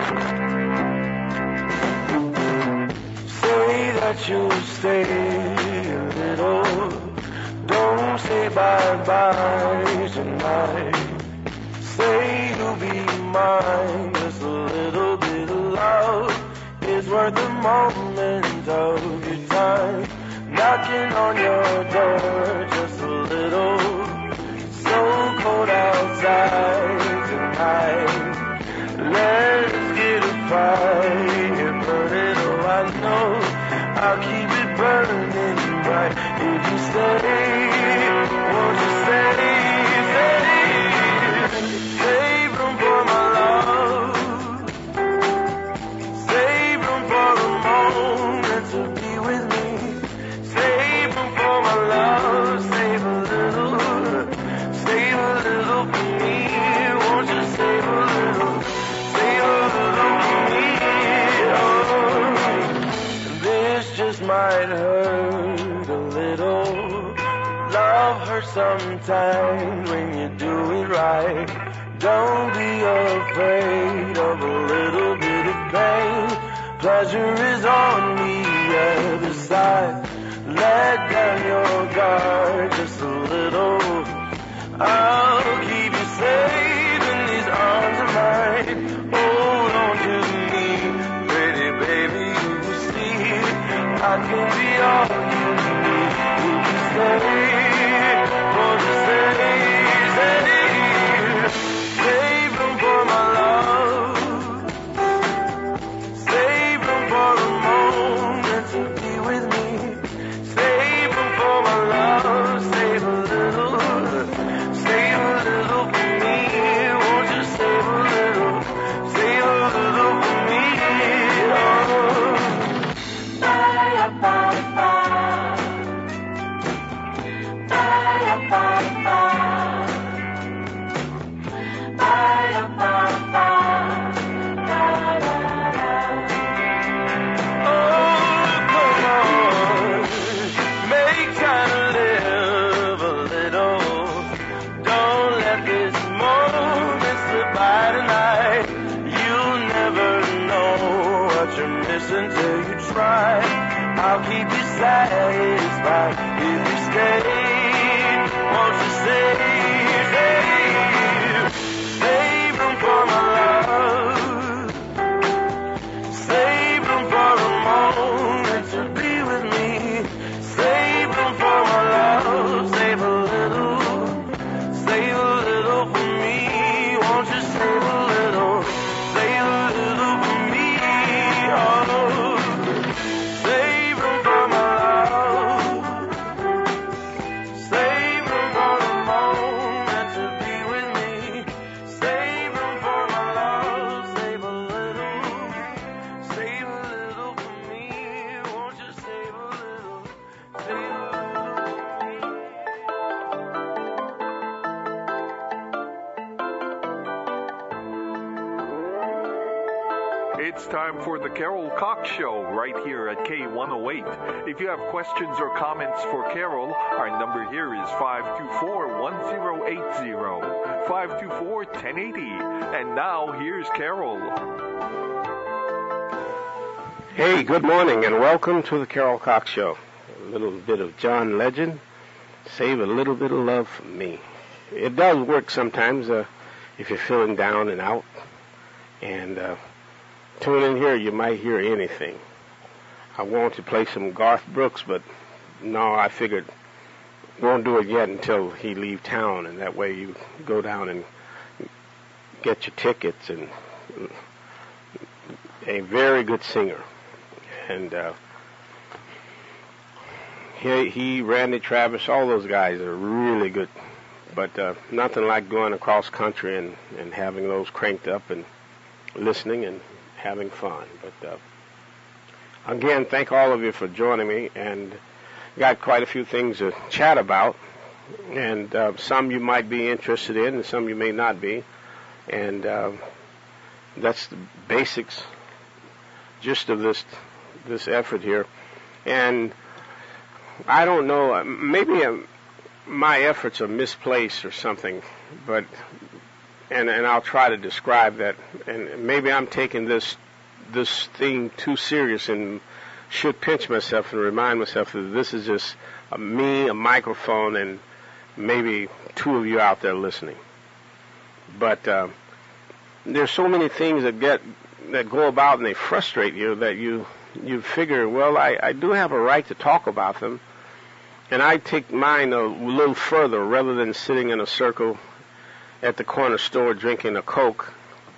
Say that you'll stay a little. Don't say bye-bye tonight. Say you'll be mine. Just a little bit of love is worth a moment of your time. Knocking on your door, just a little. So cold outside tonight. Let's get a fire burning. Oh, I know I'll keep it burning bright. If you stay, won't you stay? Save room for my love. Save room for a moment to be with me. Save room for my love. Save a little for me. Won't you save a little for me? Oh, this just might hurt a little. Love hurts sometimes when you do it right. Don't be afraid of a little bit of pain. Pleasure is on the other side. Let down your guard just a little. I'll keep you safe in these arms of mine. Hold on to me, pretty baby, you see. I can be all you need. If you stay, won't you stay? Save room for my love. Save room for a moment to be with me. Save room for my love. Save a little for me. Won't you save a little for me? Oh. Ba-da-ba-ba. Ba-da-ba-ba. Until you try, I'll keep you satisfied. If you stay, won't you save room for my love, save room for a moment to be with me, save room for my love, save a little for me. Won't you save a little for me? Oh, save room for my love. Save room for a moment to be with me. Save room for my love. Save a little for me. Won't you save a little for me? It's time for the Carol Cox Show right here at K108. If you have questions or comments for Carol, our number here is 524-1080, 524-1080. And now here's Carol. Hey, good morning and welcome to the Carol Cox Show. A little bit of John Legend. Save a little bit of love for me. It does work sometimes if you're feeling down and out. And tune in here, you might hear anything. I wanted to play some Garth Brooks, but no, I figured won't do it yet until he leave town, and that way you go down and get your tickets. And a very good singer. And he, Randy Travis, all those guys are really good. But nothing like going across country and having those cranked up and listening and having fun. But again, thank all of you for joining me, and got quite a few things to chat about, and some you might be interested in and some you may not be, and that's the basics, gist of this effort here. And I don't know, maybe my efforts are misplaced or something, but and I'll try to describe that. And maybe I'm taking this thing too serious and should pinch myself and remind myself that this is just me, a microphone, and maybe two of you out there listening. But there's so many things that go about and they frustrate you that you figure, well, I do have a right to talk about them, and I take mine a little further rather than sitting in a circle at the corner store drinking a Coke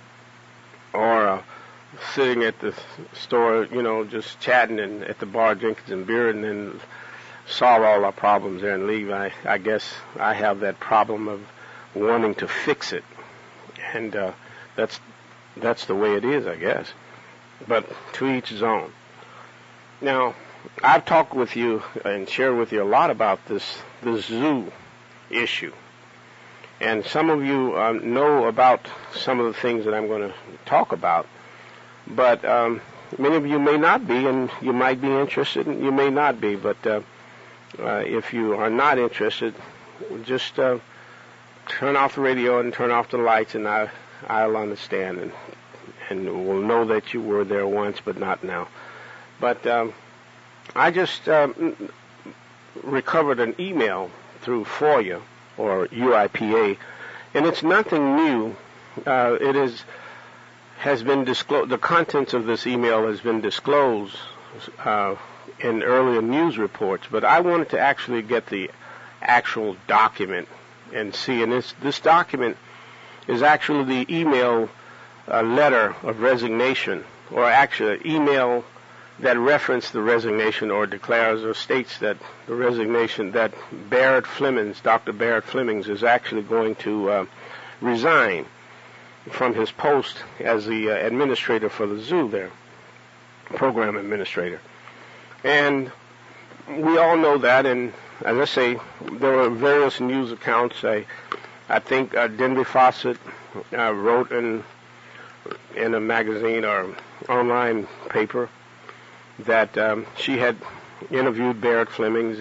or sitting at the store, just chatting and at the bar drinking some beer and then solve all our problems there and leave. I guess I have that problem of wanting to fix it, and that's the way it is, I guess. But to each his own. Now, I've talked with you and shared with you a lot about this zoo issue. And some of you know about some of the things that I'm going to talk about. But many of you may not be, and you might be interested, and you may not be. But if you are not interested, just turn off the radio and turn off the lights, and I'll understand, and we'll know that you were there once, but not now. But I just recovered an email through FOIA, or UIPA, and it's nothing new. It has been disclosed. The contents of this email has been disclosed in earlier news reports, but I wanted to actually get the actual document and see. And this document is actually the email letter of resignation, or actually email that referenced the resignation or declares or states that the resignation that Dr. Barrett Flemings is actually going to resign from his post as the administrator for the zoo there, program administrator. And we all know that, and as I say, there were various news accounts. I think Denby Fawcett wrote in a magazine or online paper that she had interviewed Barrett Flemings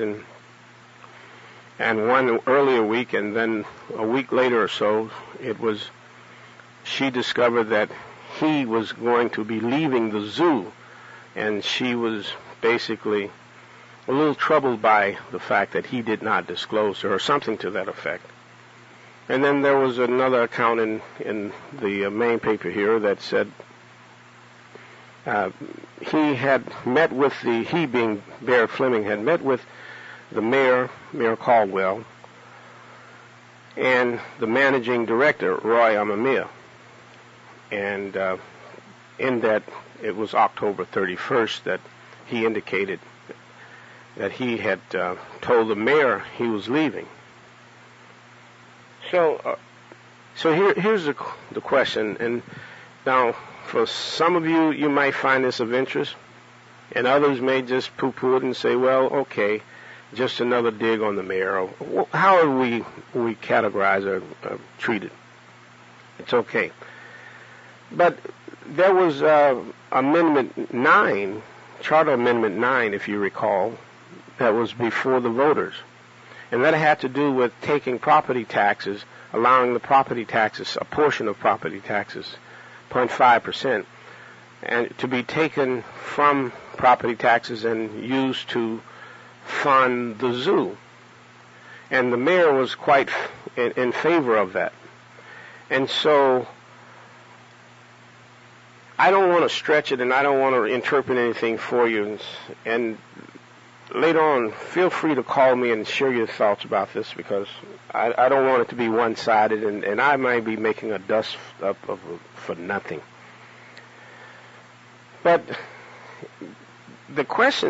and one earlier week, and then a week later or so, she discovered that he was going to be leaving the zoo, and she was basically a little troubled by the fact that he did not disclose to her, or something to that effect. And then there was another account in the main paper here that said he had met with he being Barrett Fleming, had met with the Mayor Caldwell, and the managing director, Roy Amamiya. And in that, it was October 31st that he indicated that he had told the mayor he was leaving. So here's the question, and now for some of you, you might find this of interest, and others may just poo-poo it and say, well, okay, just another dig on the mayor. However we categorize or treat it, it's okay. But there was Amendment 9, Charter Amendment 9, if you recall, that was before the voters. And that had to do with taking property taxes, allowing the property taxes, a portion of property taxes, 0.5%, and to be taken from property taxes and used to fund the zoo. And the mayor was quite in favor of that. And so I don't want to stretch it, and I don't want to interpret anything for you. And later on, feel free to call me and share your thoughts about this, because I don't want it to be one-sided, and I might be making a dust up for nothing. But the question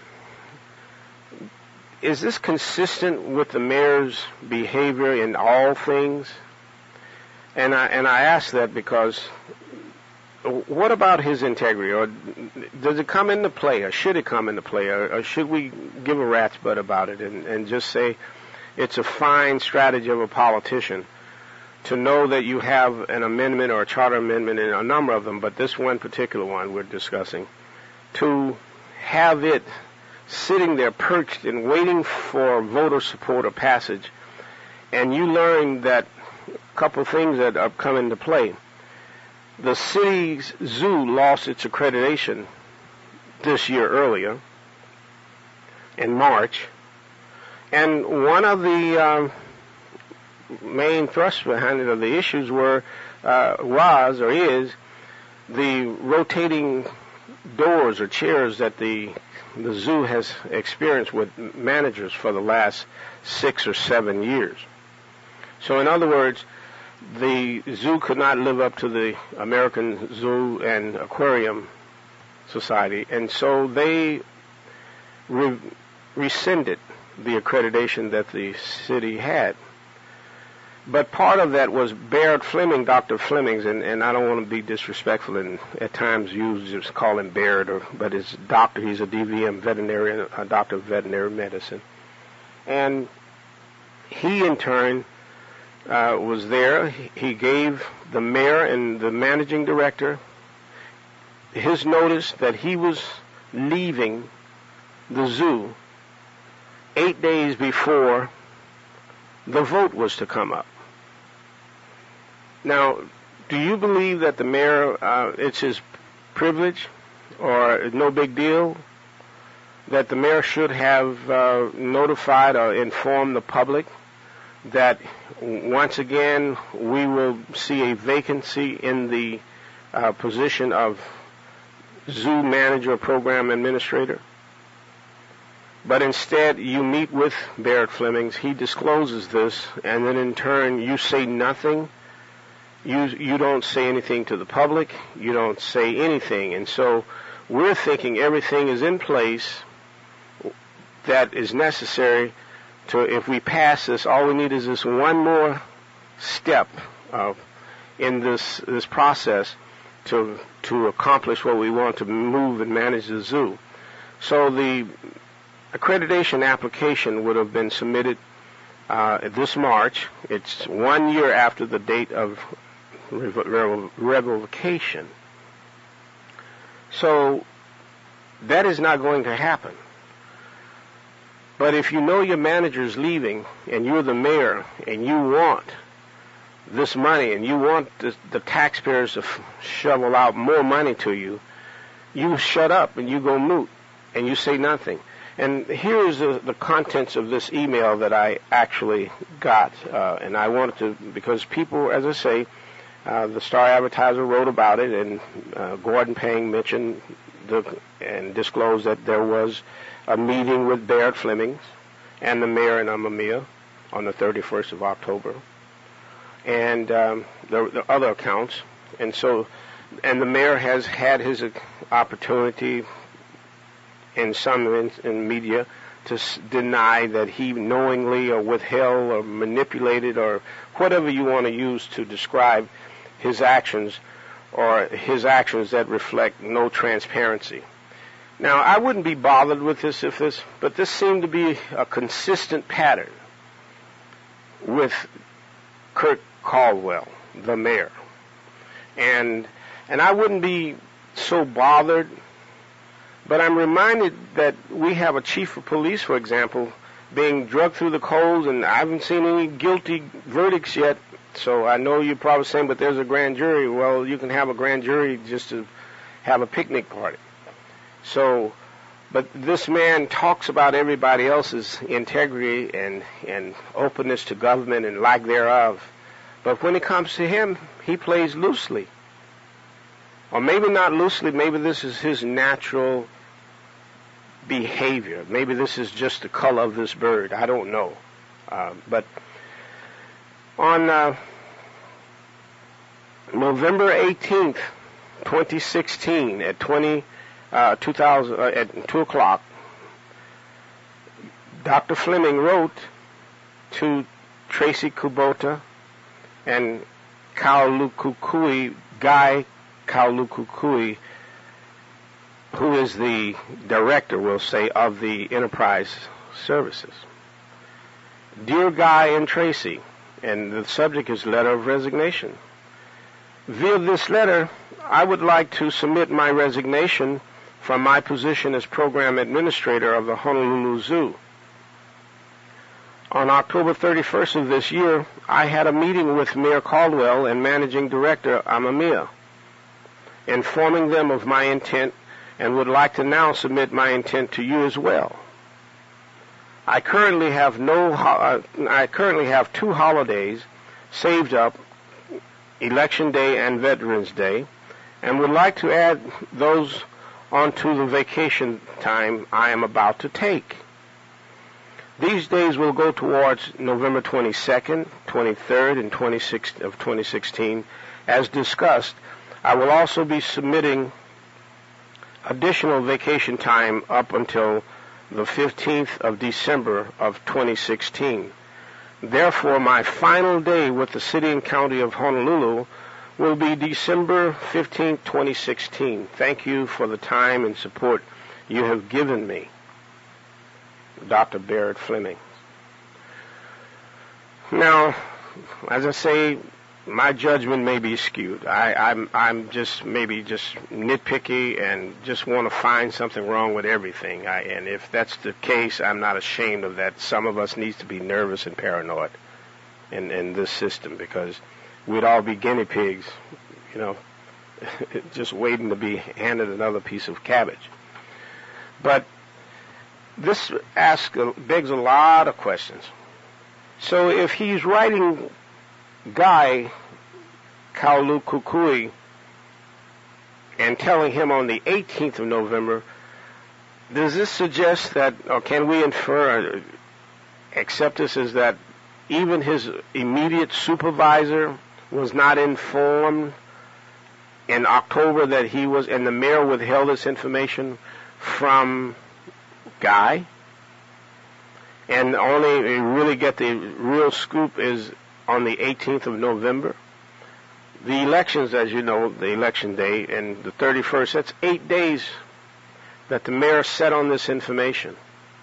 is this consistent with the mayor's behavior in all things? And I ask that because what about his integrity? Or does it come into play, or should it come into play, or should we give a rat's butt about it and just say it's a fine strategy of a politician to know that you have an amendment or a charter amendment, and a number of them, but this one particular one we're discussing, to have it sitting there perched and waiting for voter support or passage, and you learn that couple of things that have come into play. The city's zoo lost its accreditation this year earlier, in March, and one of the main thrusts behind it, or the issues was or is the rotating doors or chairs that the zoo has experienced with managers for the last 6 or 7 years. So in other words, the zoo could not live up to the American Zoo and Aquarium Society, and so they rescinded the accreditation that the city had. But part of that was Baird Fleming, Dr. Fleming's, and I don't want to be disrespectful and at times just call him Baird, but his doctor, he's a DVM veterinarian, a doctor of veterinary medicine. And he in turn was there. He gave the mayor and the managing director his notice that he was leaving the zoo 8 days before the vote was to come up. Now, do you believe that the mayor, it's his privilege or no big deal that the mayor should have notified or informed the public that once again we will see a vacancy in the position of zoo manager or program administrator? But instead, you meet with Baird Fleming's, he discloses this, and then in turn, you say nothing. You don't say anything to the public. You don't say anything. And so we're thinking everything is in place that is necessary to, if we pass this, all we need is this one more step in this process to accomplish what we want to move and manage the zoo. So the accreditation application would have been submitted this March. It's 1 year after the date of revocation. So that is not going to happen. But if you know your manager's leaving and you're the mayor and you want this money and you want the taxpayers to shovel out more money to you, you shut up and you go moot and you say nothing. And here is the contents of this email that I actually got, and I wanted to, because people, as I say, the Star Advertiser wrote about it, and Gordon Payne mentioned and disclosed that there was a meeting with Baird Fleming and the mayor in Amamia on the 31st of October, and the other accounts. And so, and the mayor has had his opportunity in some in media to deny that he knowingly or withheld or manipulated or whatever you want to use to describe his actions, or his actions that reflect no transparency. Now, I wouldn't be bothered with this but this seemed to be a consistent pattern with Kurt Caldwell, the mayor. And I wouldn't be so bothered, but I'm reminded that we have a chief of police, for example, being drugged through the coals, and I haven't seen any guilty verdicts yet. So I know you're probably saying, but there's a grand jury. Well, you can have a grand jury just to have a picnic party. So, but this man talks about everybody else's integrity and openness to government and lack thereof. But when it comes to him, he plays loosely. Or maybe not loosely, maybe this is his natural behavior. Maybe this is just the color of this bird. I don't know. But on November 18th, 2016, at 2 o'clock, Dr. Fleming wrote to Tracy Kubota and Guy Kaulukukui, who is the director, we'll say, of the Enterprise Services. Dear Guy and Tracy, and the subject is letter of resignation. Via this letter, I would like to submit my resignation from my position as program administrator of the Honolulu Zoo. On October 31st of this year, I had a meeting with Mayor Caldwell and Managing Director Amamiya, informing them of my intent and would like to now submit my intent to you as well. I currently have two holidays saved up, Election Day and Veterans Day, and would like to add those onto the vacation time I am about to take. These days will go towards November 22nd, 23rd, and 26th of 2016. As discussed, I will also be submitting additional vacation time up until the 15th of December of 2016. Therefore, my final day with the City and County of Honolulu will be December 15th, 2016. Thank you for the time and support you have given me. Dr. Barrett Fleming. Now, as I say, my judgment may be skewed. I'm just nitpicky and just want to find something wrong with everything. And if that's the case, I'm not ashamed of that. Some of us needs to be nervous and paranoid in this system, because we'd all be guinea pigs, just waiting to be handed another piece of cabbage. But this begs a lot of questions. So if he's writing Guy Kaulukukui and telling him on the 18th of November, does this suggest that, or can we infer, accept this as that even his immediate supervisor was not informed in October that he was, and the mayor withheld this information from Guy, and only really get the real scoop is on the 18th of November? The elections, as you know, the election day and the 31st, that's 8 days that the mayor set on this information.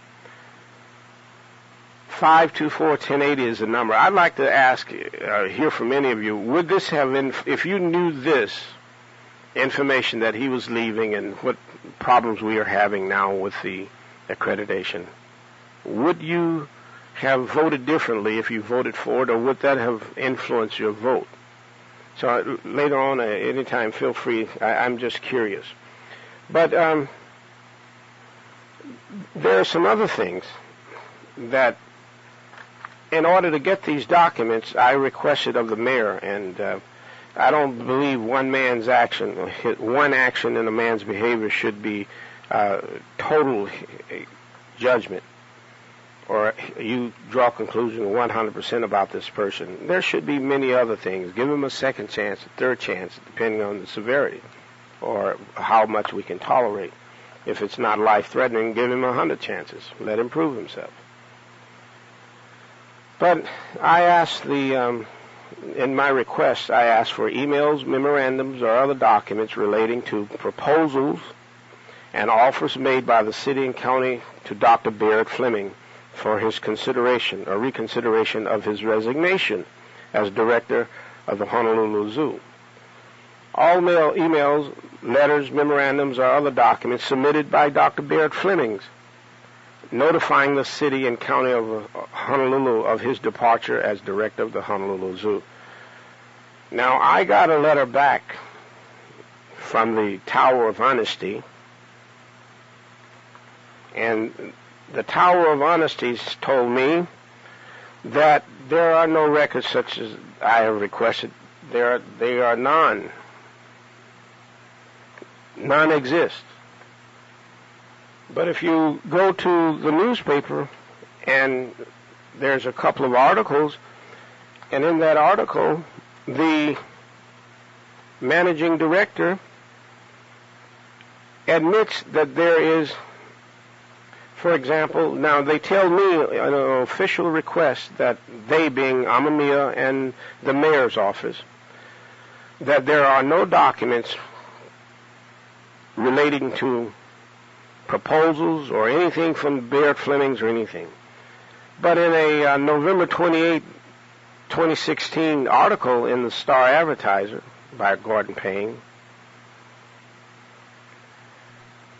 524-1080 is the number. I'd like to ask, hear from any of you, would this have been, if you knew this information that he was leaving and what problems we are having now with the accreditation, would you have voted differently if you voted for it, or would that have influenced your vote? So later on, anytime, feel free. I'm just curious. But there are some other things that, in order to get these documents, I requested of the mayor, and I don't believe one action in a man's behavior should be total judgment, or you draw conclusion 100% about this person. There should be many other things. Give him a second chance, a third chance, depending on the severity or how much we can tolerate. If it's not life-threatening, give him 100 chances. Let him prove himself. But I asked in my request, I asked for emails, memorandums, or other documents relating to proposals and offers made by the City and County to Dr. Barrett Fleming for his consideration or reconsideration of his resignation as director of the Honolulu Zoo. All emails, letters, memorandums, or other documents submitted by Dr. Barrett Fleming notifying the City and County of Honolulu of his departure as director of the Honolulu Zoo. Now, I got a letter back from the Tower of Honesty, and the Tower of Honesty told me that there are no records such as I have requested. They are none. None exist. But if you go to the newspaper, and there's a couple of articles, and in that article, the managing director admits that there is, for example, now they tell me an official request that they, being Amamiya and the mayor's office, that there are no documents relating to proposals or anything from Barrett Fleming's or anything. But in a November 28, 2016 article in the Star Advertiser by Gordon Payne,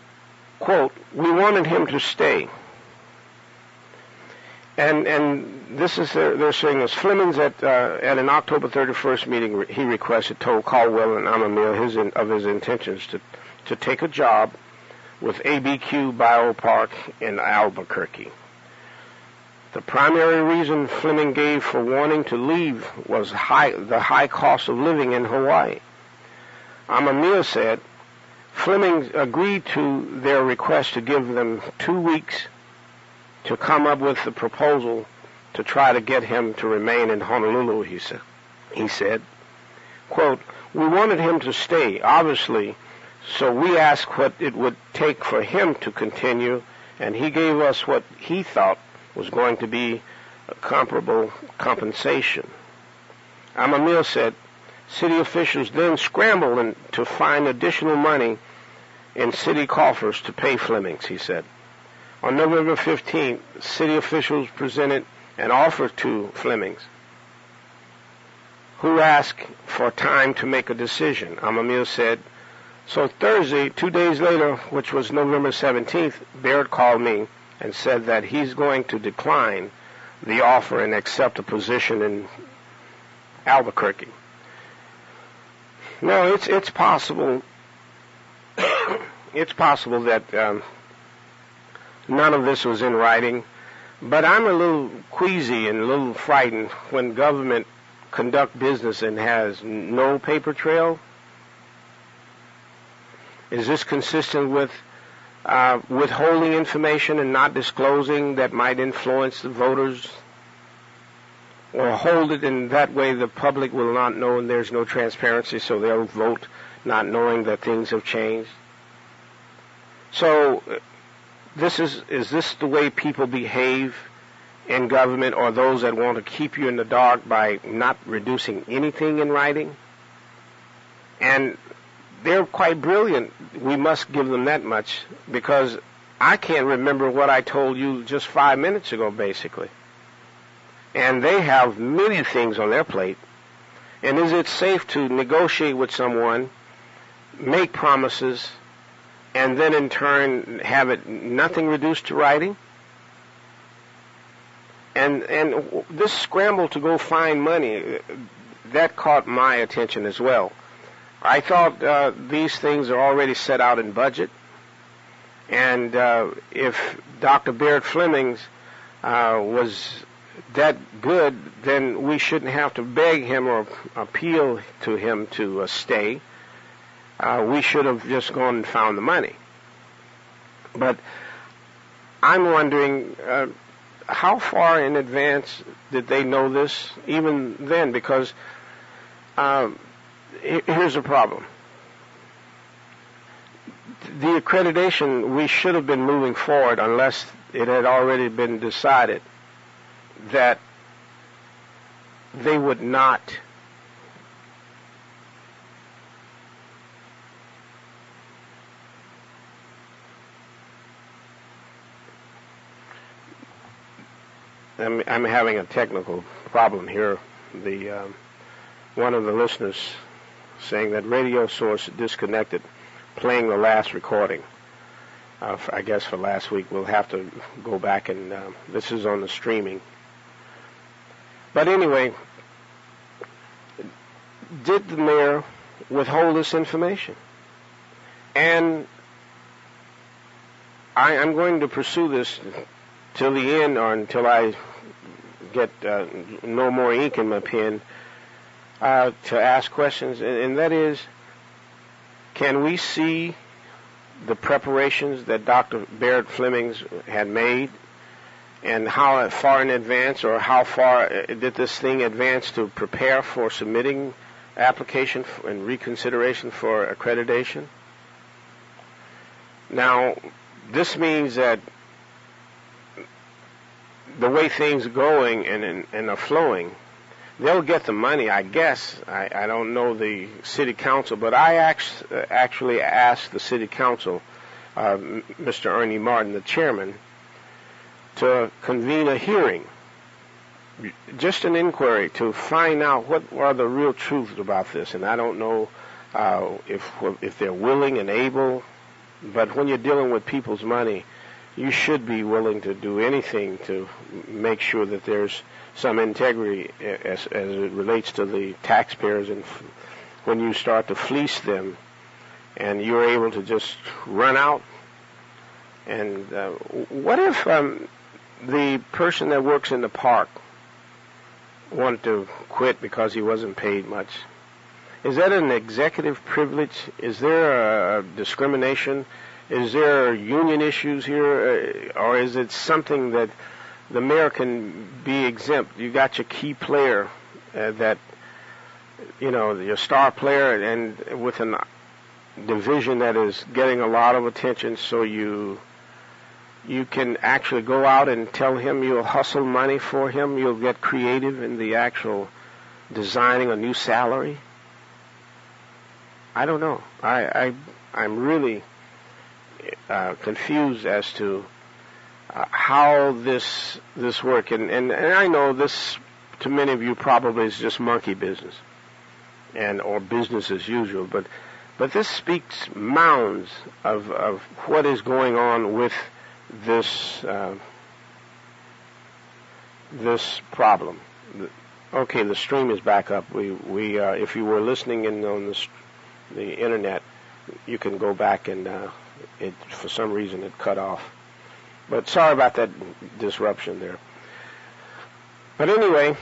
quote, "We wanted him to stay." And this is they're saying this. Flemings at an October 31st meeting, he requested, told Caldwell and Amamiya of his intentions to take a job with ABQ Biopark in Albuquerque. The primary reason Fleming gave for wanting to leave was the high cost of living in Hawaii. Amamiya said Fleming agreed to their request to give them 2 weeks to come up with a proposal to try to get him to remain in Honolulu, he said, quote, "We wanted him to stay, obviously, so we asked what it would take for him to continue, and he gave us what he thought was going to be a comparable compensation." Amamiya said city officials then scrambled to find additional money in city coffers to pay Flemings, he said. On November 15th, city officials presented an offer to Flemings, who asked for time to make a decision. Amamiya said, so Thursday, 2 days later, which was November 17th, Baird called me and said that he's going to decline the offer and accept a position in Albuquerque. No, it's possible. It's possible that none of this was in writing, but I'm a little queasy and a little frightened when government conduct business and has no paper trail. Is this consistent with withholding information and not disclosing that might influence the voters? Or hold it in that way the public will not know and there's no transparency, so they'll vote not knowing that things have changed? So is this the way people behave in government, or those that want to keep you in the dark by not reducing anything in writing? And they're quite brilliant. We must give them that much, because I can't remember what I told you just 5 minutes ago, basically. And they have many things on their plate. And is it safe to negotiate with someone, make promises, and then in turn have it nothing reduced to writing? And this scramble to go find money, that caught my attention as well. I thought these things are already set out in budget, and if Dr. Baird Flemings was that good, then we shouldn't have to beg him or appeal to him to stay. We should have just gone and found the money. But I'm wondering, how far in advance did they know this, even then? Because here's the problem. The accreditation, we should have been moving forward unless it had already been decided that they would not I'm having a technical problem here. One of the listeners saying that radio source disconnected, playing the last recording. I guess for last week. We'll have to go back and this is on the streaming. But anyway, did the mayor withhold this information? And I'm going to pursue this till the end, or until I get no more ink in my pen, to ask questions, and that is, can we see the preparations that Dr. Baird Flemings had made, and how far in advance, or how far did this thing advance to prepare for submitting application and reconsideration for accreditation? Now, this means that the way things are going and are flowing, they'll get the money, I guess. I don't know the city council, but I actually asked the city council, Mr. Ernie Martin, the chairman, to convene a hearing, just an inquiry to find out what are the real truths about this. And I don't know if they're willing and able, but when you're dealing with people's money, you should be willing to do anything to make sure that there's some integrity as it relates to the taxpayers, and when you start to fleece them and you're able to just run out. And what if the person that works in the park wanted to quit because he wasn't paid much? Is that an executive privilege? Is there a discrimination? Is there union issues here? Or is it something that the mayor can be exempt? You got your key player that, your star player, and with a division that is getting a lot of attention, so you can actually go out and tell him you'll hustle money for him, you'll get creative in the actual designing a new salary. I don't know. I'm really confused as to how this works, and I know this to many of you probably is just monkey business or business as usual, but this speaks mounds of what is going on with this problem. Okay, the stream is back up. We if you were listening in on the internet, you can go back and it for some reason it cut off. But sorry about that disruption there. But anyway,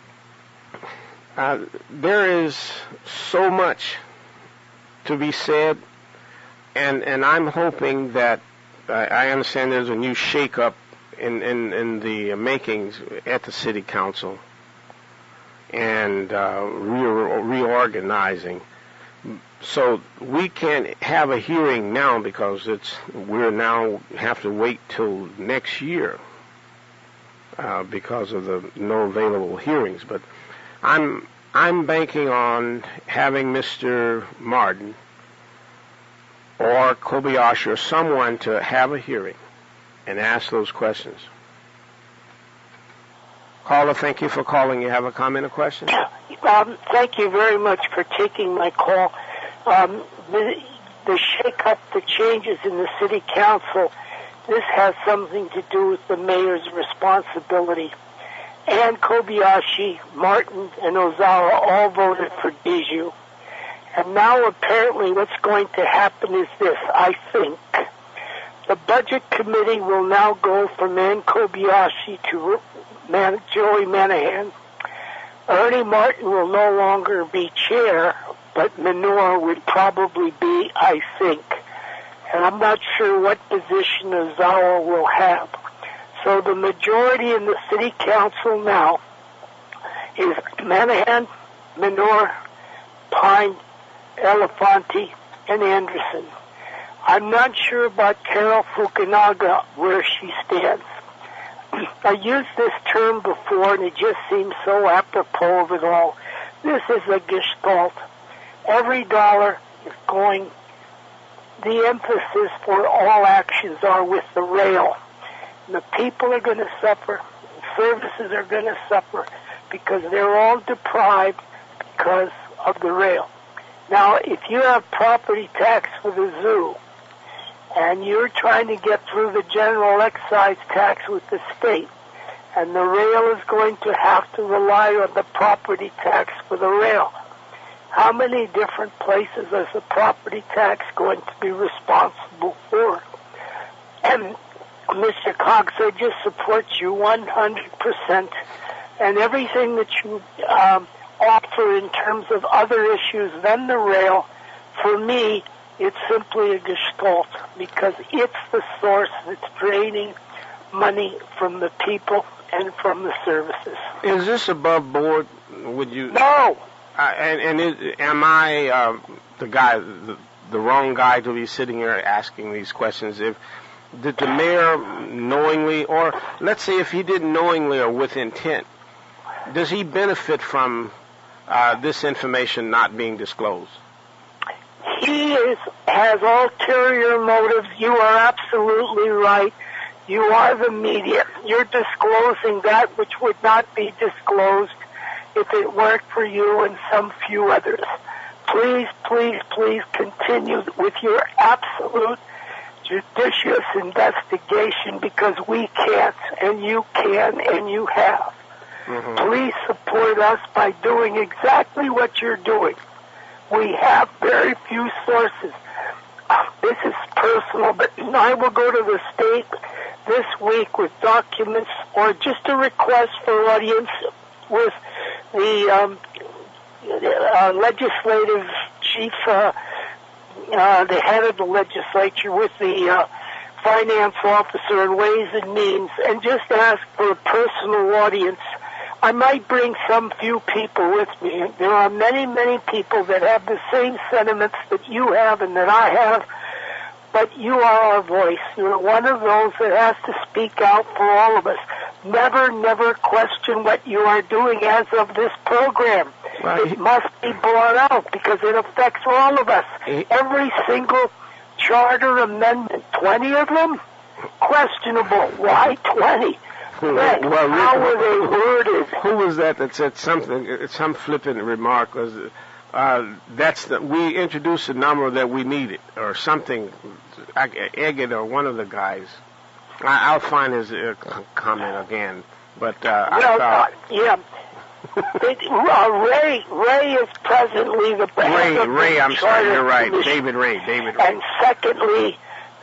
there is so much to be said, and I'm hoping that I understand there's a new shake-up in the makings at the city council and reorganizing. So we can't have a hearing now because we're now have to wait till next year because of the no available hearings. But I'm banking on having Mr. Martin or Kobayashi or someone to have a hearing and ask those questions. Caller, thank you for calling. You have a comment or question? Thank you very much for taking my call. The shake-up, the changes in the city council, this has something to do with the mayor's responsibility. And Kobayashi, Martin, and Ozawa all voted for Bijou. And now apparently what's going to happen is this, I think. The budget committee will now go from Ann Kobayashi to Joey Manahan. Ernie Martin will no longer be chair, but Menor would probably be, I think. And I'm not sure what position Ozawa will have. So the majority in the city council now is Manahan, Menor, Pine, Elefante, and Anderson. I'm not sure about Carol Fukunaga, where she stands. I used this term before, and it just seems so apropos of it all. This is a gestalt. Every dollar is going, the emphasis for all actions are with the rail. And the people are going to suffer, services are going to suffer, because they're all deprived because of the rail. Now, if you have property tax for the zoo, and you're trying to get through the general excise tax with the state, and the rail is going to have to rely on the property tax for the rail, how many different places is the property tax going to be responsible for? And Mr. Cox, I just support you 100%, and everything that you offer in terms of other issues than the rail, for me, it's simply a gestalt, because it's the source that's draining money from the people and from the services. Is this above board? Would you? No. Am I the guy, the wrong guy to be sitting here asking these questions? Did the mayor knowingly, or let's say if he didn't knowingly or with intent, does he benefit from this information not being disclosed? He has ulterior motives. You are absolutely right. You are the media. You're disclosing that which would not be disclosed if it weren't for you and some few others. Please, please, please continue with your absolute judicious investigation because we can't, and you can, and you have. Mm-hmm. Please support us by doing exactly what you're doing. We have very few sources. This is personal, but I will go to the state this week with documents or just a request for audience with the legislative chief, the head of the legislature, with the finance officer and Ways and Means, and just ask for a personal audience. I might bring some few people with me. There are many, many people that have the same sentiments that you have and that I have, but you are our voice. You're one of those that has to speak out for all of us. Never, never question what you are doing as of this program. Right. It must be brought out because it affects all of us. Every single charter amendment, 20 of them, questionable. Why 20? Well, how were they worded? Who was that said something? Some flippant remark was, we introduced a number that we needed, or something. Eggett or one of the guys. I'll find his comment again. But yeah. Ray is presently the head of Ray, I'm sorry, you're right. Commission. David Ray. And secondly,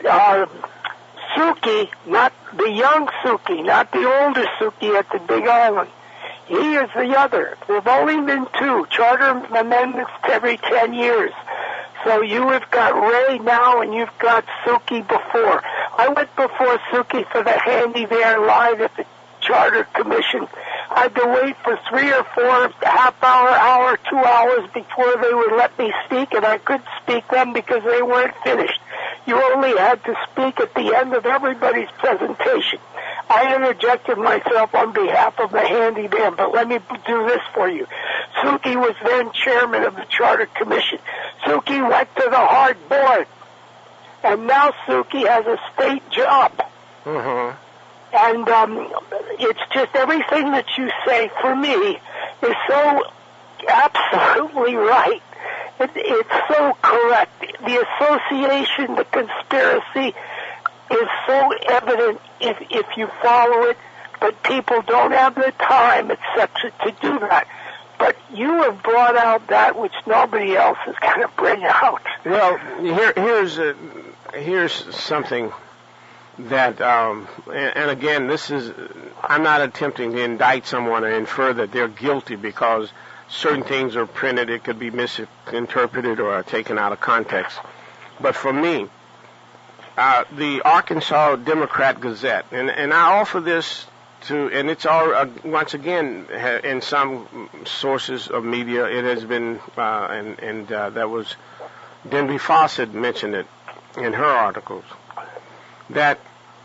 Suki, not the young Suki, not the older Suki at the Big Island. He is the other. There have only been 2 charter amendments every 10 years. So you have got Ray now and you've got Suki before. I went before Suki for the Handy There live at the Charter Commission. I had to wait for 3 or 4 half-hour, 2 hours before they would let me speak, and I couldn't speak them because they weren't finished. You only had to speak at the end of everybody's presentation. I interjected myself on behalf of the Handy Band, but let me do this for you. Suki was then chairman of the Charter Commission. Suki went to the hard board, and now Suki has a state job. Mm-hmm. And it's just everything that you say, for me, is so absolutely right. It's so correct. The association, the conspiracy is so evident if you follow it, but people don't have the time, etc., to do that. But you have brought out that which nobody else is going to bring out. Well, here's something that, and again, I'm not attempting to indict someone or infer that they're guilty because certain things are printed, it could be misinterpreted or taken out of context. But for me, the Arkansas Democrat Gazette, and I offer this to, and it's all, once again, in some sources of media, it has been, and that was, Denby Fawcett mentioned it in her articles, that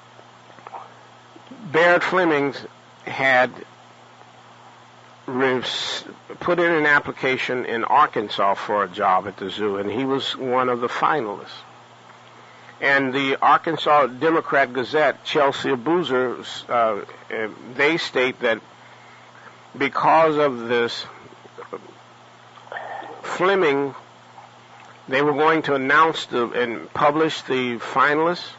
Barrett Fleming had put in an application in Arkansas for a job at the zoo, and he was one of the finalists. And the Arkansas Democrat Gazette, Chelsea Boozer, they state that because of this, Fleming, they were going to announce and publish the finalists.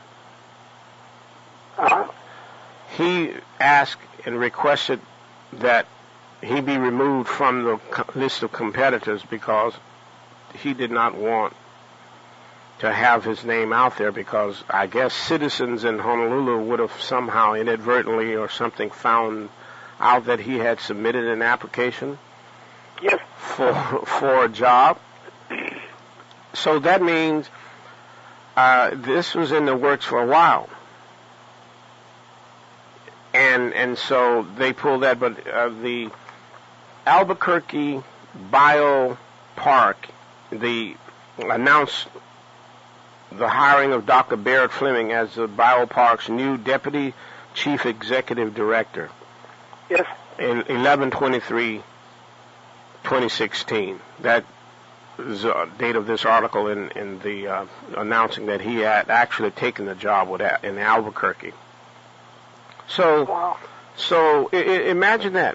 He asked and requested that he be removed from the list of competitors because he did not want to have his name out there, because I guess citizens in Honolulu would have somehow inadvertently or something found out that he had submitted an application for a job. So that means this was in the works for a while. And so they pulled that, but the Albuquerque Biopark, announced the hiring of Dr. Barrett Fleming as the Biopark's new Deputy Chief Executive Director. Yes. In 11/23/2016. That is the date of this article in the announcing that he had actually taken the job in Albuquerque. So, wow. Imagine that.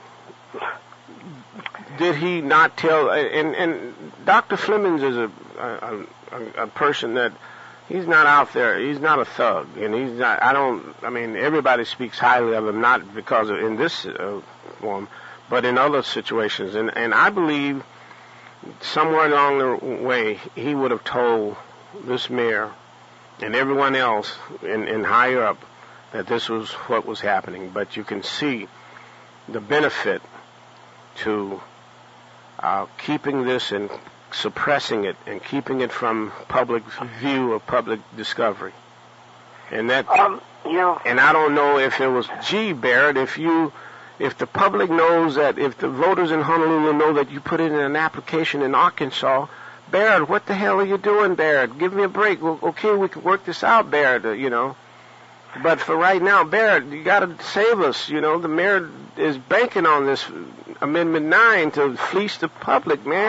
Did he not tell? And Dr. Fleming is a person that He's not out there. He's not a thug, and he's not. I mean, everybody speaks highly of him, not because of in this form, but in other situations. And I believe somewhere along the way he would have told this mayor and everyone else in higher up that this was what was happening. But you can see the benefit to keeping this and suppressing it and keeping it from public view or public discovery. And that, and I don't know if it was, Barrett, if the public knows that, if the voters in Honolulu know that you put in an application in Arkansas, Barrett, what the hell are you doing, Barrett? Give me a break. Well, okay, we can work this out, Barrett, But for right now, Barrett, you got to save us. The mayor is banking on this Amendment 9 to fleece the public, man.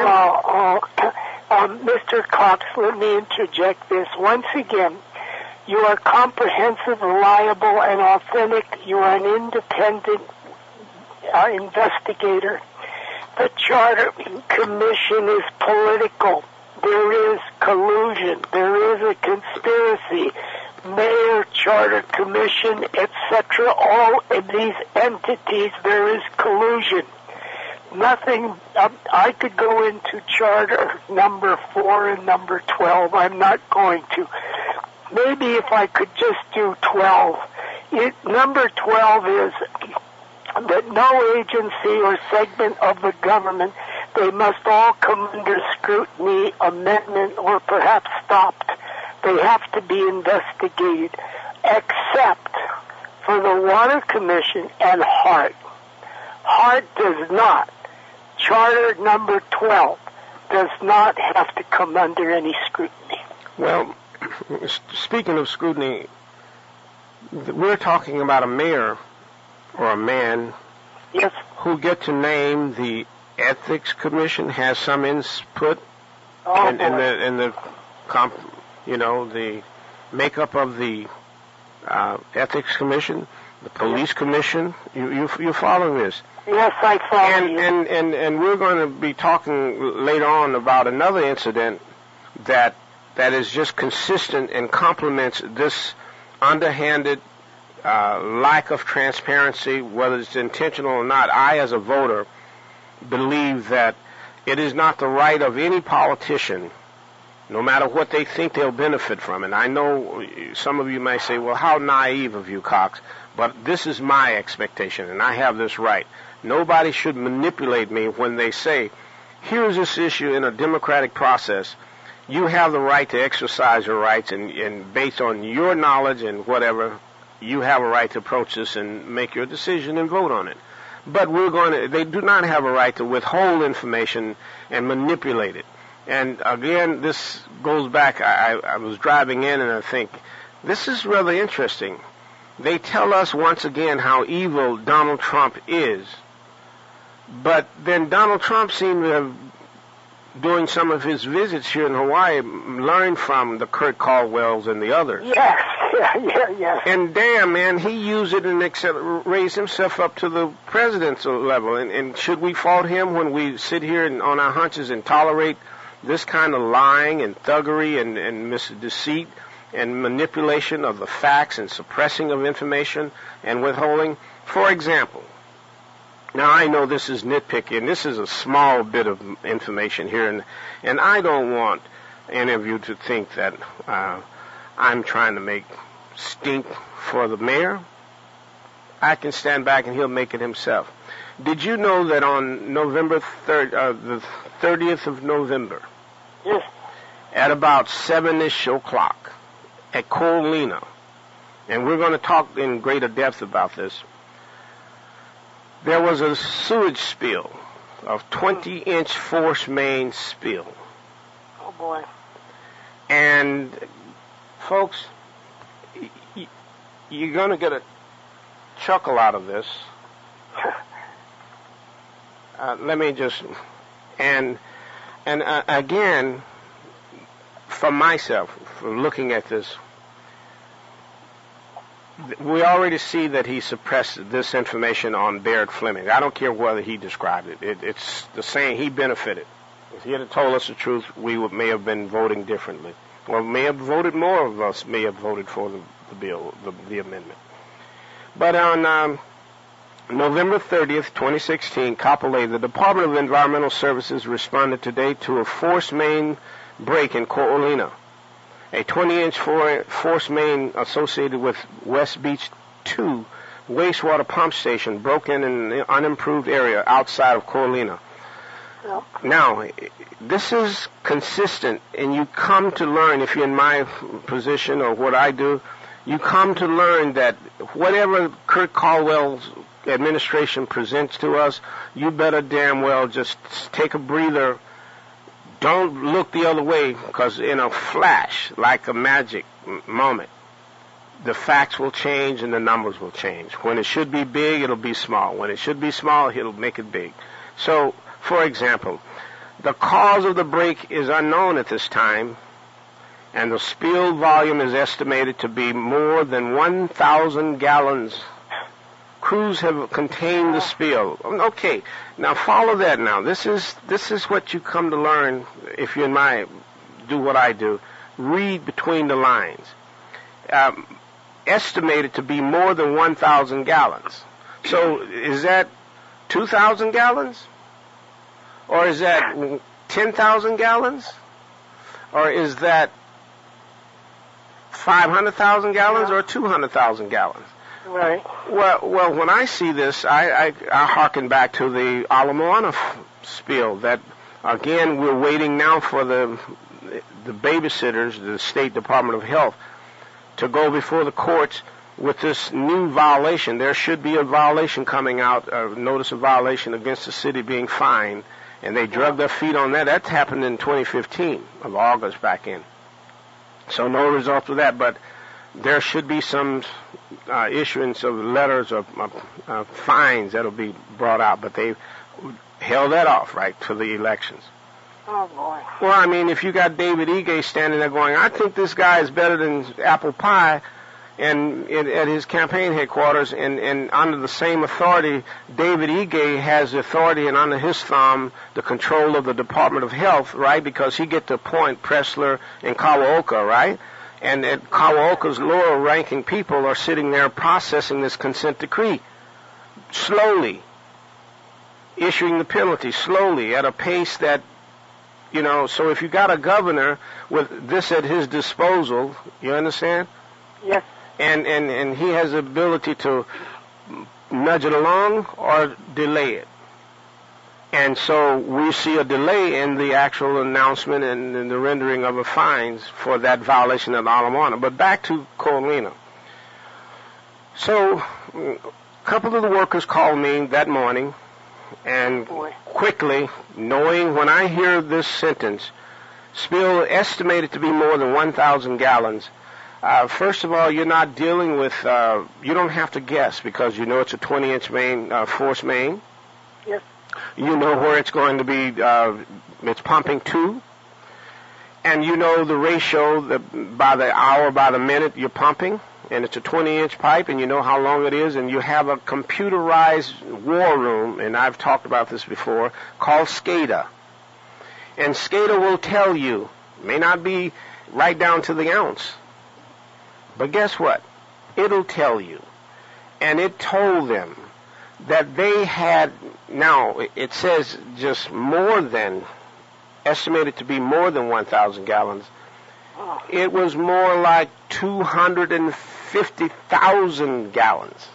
Mr. Cox, let me interject this. Once again, you are comprehensive, reliable, and authentic. You are an independent investigator. The Charter Commission is political. There is collusion. There is a conspiracy. Mayor, Charter Commission, etc., all of these entities, there is collusion. Nothing, I could go into Charter number 4 and number 12. I'm not going to. Maybe if I could just do 12. Number 12 is that no agency or segment of the government, they must all come under scrutiny, amendment, or perhaps stopped. They have to be investigated, except for the Water Commission and HART. HART does not. Charter number 12 does not have to come under any scrutiny. Well, speaking of scrutiny, we're talking about a mayor or a man who get to name the Ethics Commission, has some input in the makeup of the Ethics Commission, the Police Commission. You're following this? Yes, I follow you. And we're going to be talking later on about another incident that is just consistent and complements this underhanded lack of transparency, whether it's intentional or not. I, as a voter, believe that it is not the right of any politician, no matter what they think they'll benefit from. And I know some of you may say, well, how naive of you, Cox, but this is my expectation, and I have this right. Nobody should manipulate me when they say, here's this issue in a democratic process. You have the right to exercise your rights, and based on your knowledge and whatever, you have a right to approach this and make your decision and vote on it. But they do not have a right to withhold information and manipulate it. And again, this goes back, I was driving in and I think, this is really interesting. They tell us once again how evil Donald Trump is. But then Donald Trump seemed to have, during some of his visits here in Hawaii, learned from the Kurt Caldwells and the others. Yes. And damn, man, he used it and raised himself up to the presidential level. And should we fault him when we sit here and on our hunches and tolerate this kind of lying and thuggery and deceit and manipulation of the facts and suppressing of information and withholding? For example, now I know this is nitpicky, and this is a small bit of information here, and I don't want any of you to think that I'm trying to make stink for the mayor. I can stand back and he'll make it himself. Did you know that on November 3rd, the 30th of November, yes, at about 7-ish o'clock at Colina, and we're going to talk in greater depth about this, there was a sewage spill, a 20-inch force main spill. Oh, boy. And, folks, you're going to get a chuckle out of this. Let me just, and again, for myself, from looking at this, we already see that he suppressed this information on Barrett Fleming. I don't care whether he described it. It's the same. He benefited. If he had told us the truth, we may have been voting differently. Well, may have voted, more of us may have voted for the bill, the amendment. But on November 30th, 2016, Kapolei, the Department of Environmental Services responded today to a force main break in Ko'olina. A 20-inch force main associated with West Beach 2 wastewater pump station broke in an unimproved area outside of Ko'olina. Yeah. Now, this is consistent, and you come to learn, if you're in my position or what I do, you come to learn that whatever Kurt Caldwell's administration presents to us, you better damn well just take a breather. Don't look the other way, because in a flash, like a magic moment, the facts will change and the numbers will change. When it should be big, it'll be small. When it should be small, it'll make it big. So, for example, the cause of the break is unknown at this time, and the spill volume is estimated to be more than 1,000 gallons. Crews have contained the spill. Okay, now follow that now. This is what you come to learn if you and I do what I do. Read between the lines. Estimated to be more than 1,000 gallons. So is that 2,000 gallons? Or is that 10,000 gallons? Or is that 500,000 gallons or 200,000 gallons? Right. Well, when I see this, I hearken back to the Ala Moana spill. That again, we're waiting now for the babysitters, the State Department of Health, to go before the courts with this new violation. There should be a violation coming out, a notice of violation against the city being fined, and they drug their feet on that. That happened in 2015 of August back in. So no result of that, but there should be some issuance of letters of fines that'll be brought out, but they held that off right to the elections. Oh, boy. Well, I mean, if you got David Ige standing there going, I think this guy is better than apple pie, and at his campaign headquarters, and under the same authority, David Ige has the authority and under his thumb the control of the Department of Health, right? Because he get to appoint Pressler and Kawaoka, right? And Kawaoka's lower-ranking people are sitting there processing this consent decree slowly, issuing the penalty slowly at a pace that, you know, so if you got a governor with this at his disposal, you understand? Yes. And he has the ability to nudge it along or delay it. And so we see a delay in the actual announcement and in the rendering of the fines for that violation of Ala Moana. But back to Ko'olina. So a couple of the workers called me that morning, and quickly, knowing when I hear this sentence, spill estimated to be more than 1,000 gallons, first of all, you're not dealing with, you don't have to guess because you know it's a 20-inch main, force main. Yes. You know where it's going to be, it's pumping to. And you know the ratio by the hour, by the minute you're pumping. And it's a 20-inch pipe, and you know how long it is. And you have a computerized war room, and I've talked about this before, called SCADA. And SCADA will tell you, may not be right down to the ounce, but guess what? It'll tell you. And it told them that they had, now it says just more than, estimated to be more than 1,000 gallons. It was more like 250,000 gallons.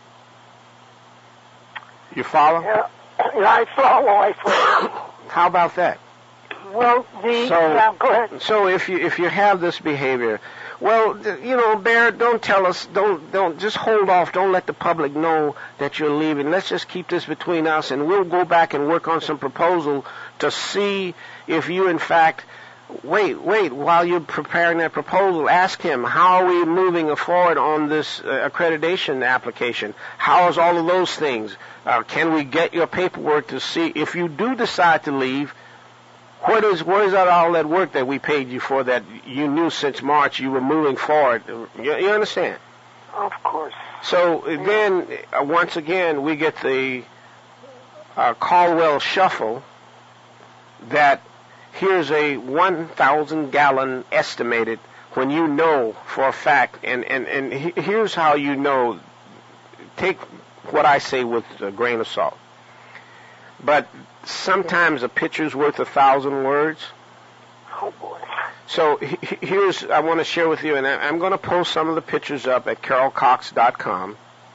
You follow? Yeah, I follow. How about that? Well, yeah, go ahead. So if you have this behavior, well, you know, Barrett, don't tell us, don't just hold off. Don't let the public know that you're leaving. Let's just keep this between us, and we'll go back and work on some proposal to see if you, in fact, wait, while you're preparing that proposal, ask him, how are we moving forward on this accreditation application? How is all of those things? Can we get your paperwork to see if you do decide to leave? Where is all that work that we paid you for that you knew since March you were moving forward? You understand? Of course. So then, once again, we get the Caldwell shuffle that here's a 1,000 gallon estimated, when you know for a fact, and here's how you know. Take what I say with a grain of salt. But sometimes a picture's worth 1,000 words. Oh boy. So here's, I want to share with you, and I'm going to post some of the pictures up at carolcox.com.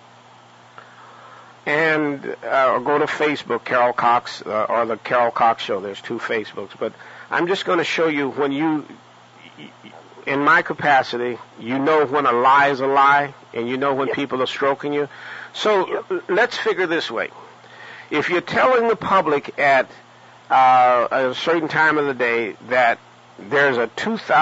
And or go to Facebook, Carol Cox, or the Carol Cox Show. There's 2 Facebooks. But I'm just going to show you when you, in my capacity, you know when a lie is a lie, and you know when people are stroking you. So let's figure this way. If you're telling the public at a certain time of the day that there's a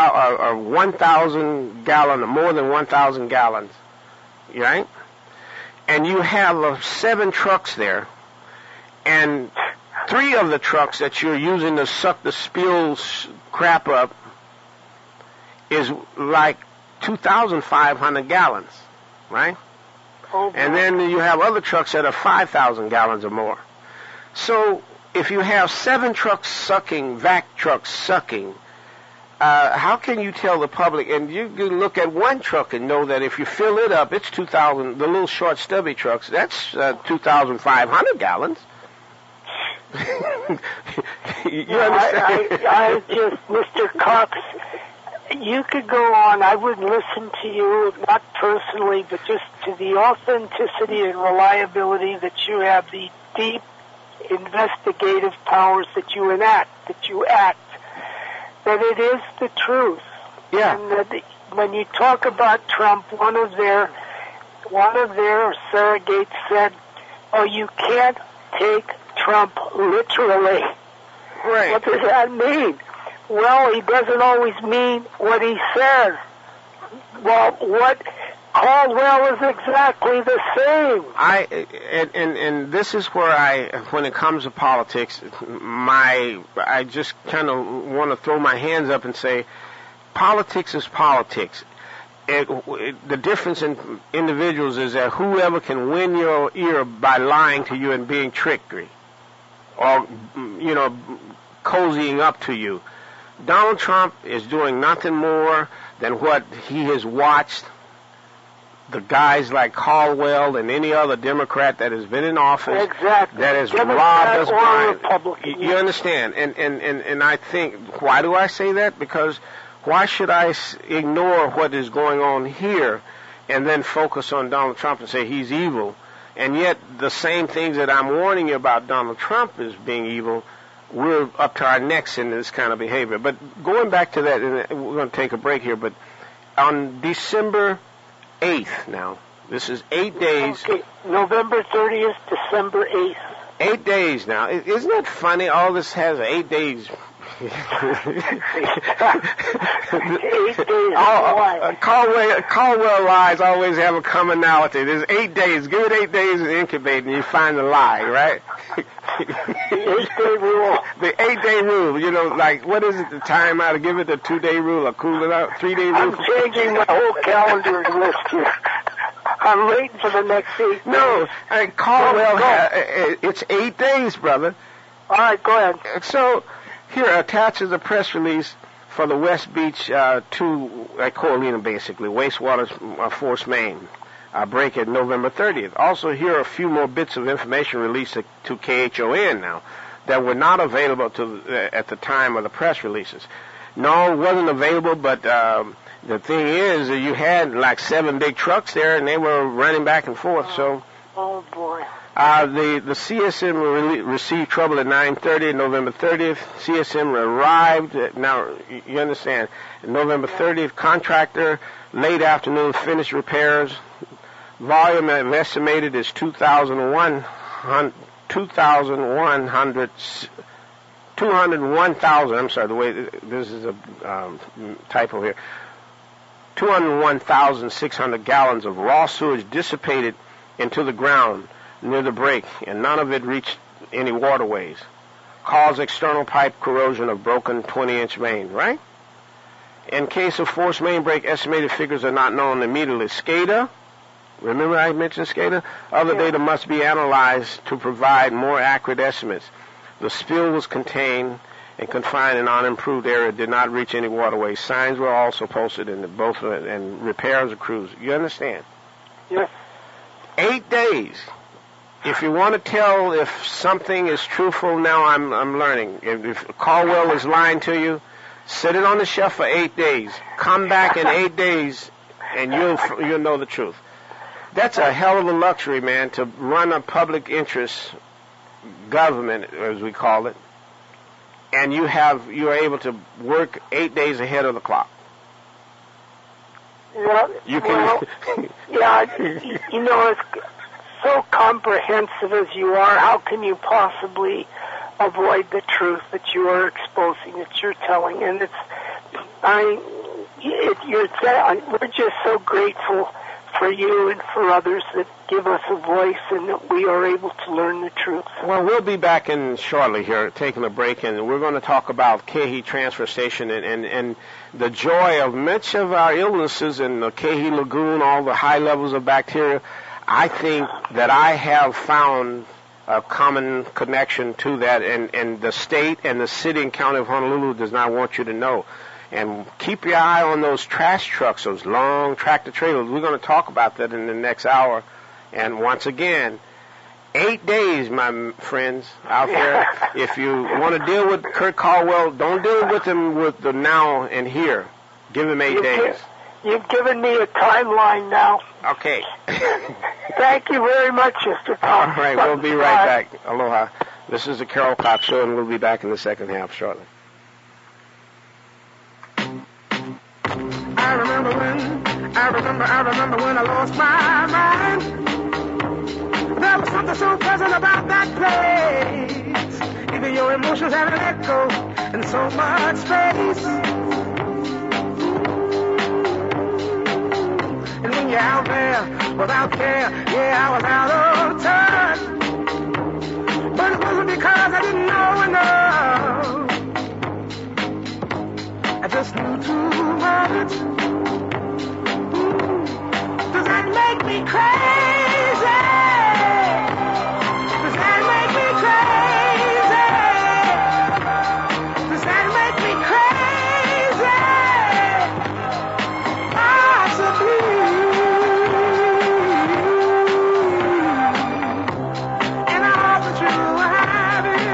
1,000 gallon, or more than 1,000 gallons, right? And you have 7 trucks there, and 3 of the trucks that you're using to suck the spills crap up is like 2,500 gallons, right? Oh, and then you have other trucks that are 5,000 gallons or more. So if you have 7 trucks sucking, vac trucks sucking, how can you tell the public? And you can look at one truck and know that if you fill it up, it's 2,000. The little short stubby trucks, that's 2,500 gallons. You understand? I just, Mr. Cox, you could go on. I would listen to you, not personally, but just to the authenticity and reliability that you have, the deep investigative powers that you act, that it is the truth. Yeah. And that when you talk about Trump, one of their surrogates said, "Oh, you can't take Trump literally." Right. What does that mean? Well, he doesn't always mean what he says. Well, what Caldwell is exactly the same. And this is where when it comes to politics, I just kind of want to throw my hands up and say, politics is politics. The difference in individuals is that whoever can win your ear by lying to you and being trickery, or cozying up to you. Donald Trump is doing nothing more than what he has watched the guys like Caldwell and any other Democrat that has been in office, exactly, that has robbed us blind. You understand? And I think, why do I say that? Because why should I ignore what is going on here and then focus on Donald Trump and say he's evil? And yet the same things that I'm warning you about Donald Trump as being evil, we're up to our necks in this kind of behavior. But going back to that, and we're going to take a break here, but on December 8th now, this is 8 days. Okay, November 30th, December 8th. 8 days now. Isn't that funny? All this has 8 days. 8 days. Caldwell lies always have a commonality. There's 8 days. Give it 8 days and incubate, and you find the lie, right? The 8-day rule. The 8-day rule. Like, what is it, the time out? Give it the 2-day rule, or cool it out, 3-day rule? I'm changing my whole calendar list here. I'm waiting for the next 8 days. No, Caldwell, it's 8 days, brother. All right, go ahead. So, here attaches a press release for the West Beach 2 at Coralina, basically, wastewater force main break at November 30th. Also, here are a few more bits of information released to KHON now that were not available at the time of the press releases. No, it wasn't available, but the thing is that you had like 7 big trucks there, and they were running back and forth. So, oh boy. The CSM received trouble at 9:30 November 30th. CSM arrived. Now, you understand, November 30th, contractor, late afternoon, finished repairs. Volume estimated is 201,000. I'm sorry, the way this is a typo here. 201,600 gallons of raw sewage dissipated into the ground near the break, and none of it reached any waterways. Caused external pipe corrosion of broken 20-inch main, right? In case of forced main break, estimated figures are not known immediately. SCADA, remember I mentioned SCADA? Other data must be analyzed to provide more accurate estimates. The spill was contained, and confined and unimproved area did not reach any waterways. Signs were also posted in both and repairs of crews. You understand? Yes. 8 days. If you want to tell if something is truthful, now I'm learning. If Caldwell is lying to you, sit it on the shelf for 8 days. Come back in 8 days, and you'll know the truth. That's a hell of a luxury, man, to run a public interest government, as we call it, and you are able to work 8 days ahead of the clock. Yeah, you can. It's so comprehensive as you are. How can you possibly avoid the truth that you are exposing, that you're telling? And we're just so grateful for you and for others that give us a voice and that we are able to learn the truth. Well, we'll be back in shortly here, taking a break, and we're going to talk about Kehi Transfer Station and the joy of much of our illnesses in the Kehi Lagoon, all the high levels of bacteria. I think that I have found a common connection to that, and the state and the city and county of Honolulu does not want you to know. And keep your eye on those trash trucks, those long tractor trailers. We're going to talk about that in the next hour. And once again, 8 days, my friends, out there. If you want to deal with Kurt Caldwell, don't deal with him with the now and here. Give him 8 days. You've given me a timeline now. Okay. Thank you very much, Mr. Tom. All right, we'll be right back. Aloha. This is the Carol Cox Show, and we'll be back in the second half shortly. I remember when I lost my mind. There was something so pleasant about that place. Even your emotions have an echo in so much space. And when you're out there without care, yeah, I was out of touch. But it wasn't because I didn't know enough. I just knew too much. Does that make me crazy? Does that make me crazy? Does that make me crazy? Possibly. And I hope that you are having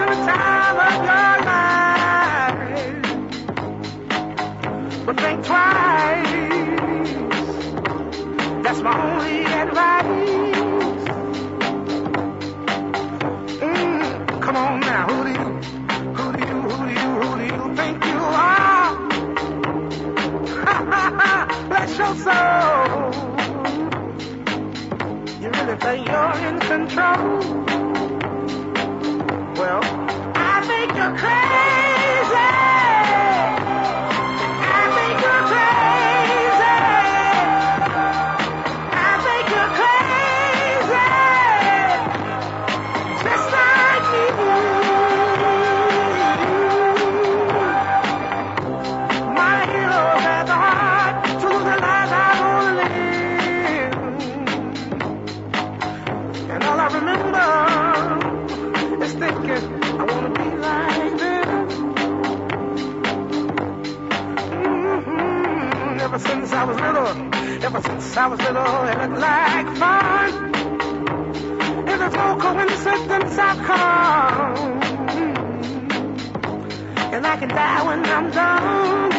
the time of your life. But think twice. That's my only advice. Come on now, who do you think you are? Bless your soul. You really think you're in control? Well, I think you're crazy. I think you're crazy. Just like me. My hero had the heart to lose the life I wanna live. And all I remember is thinking I wanna be like them. Ever since I was little, it looked like fun. It's no coincidence I've come, and I can die when I'm done.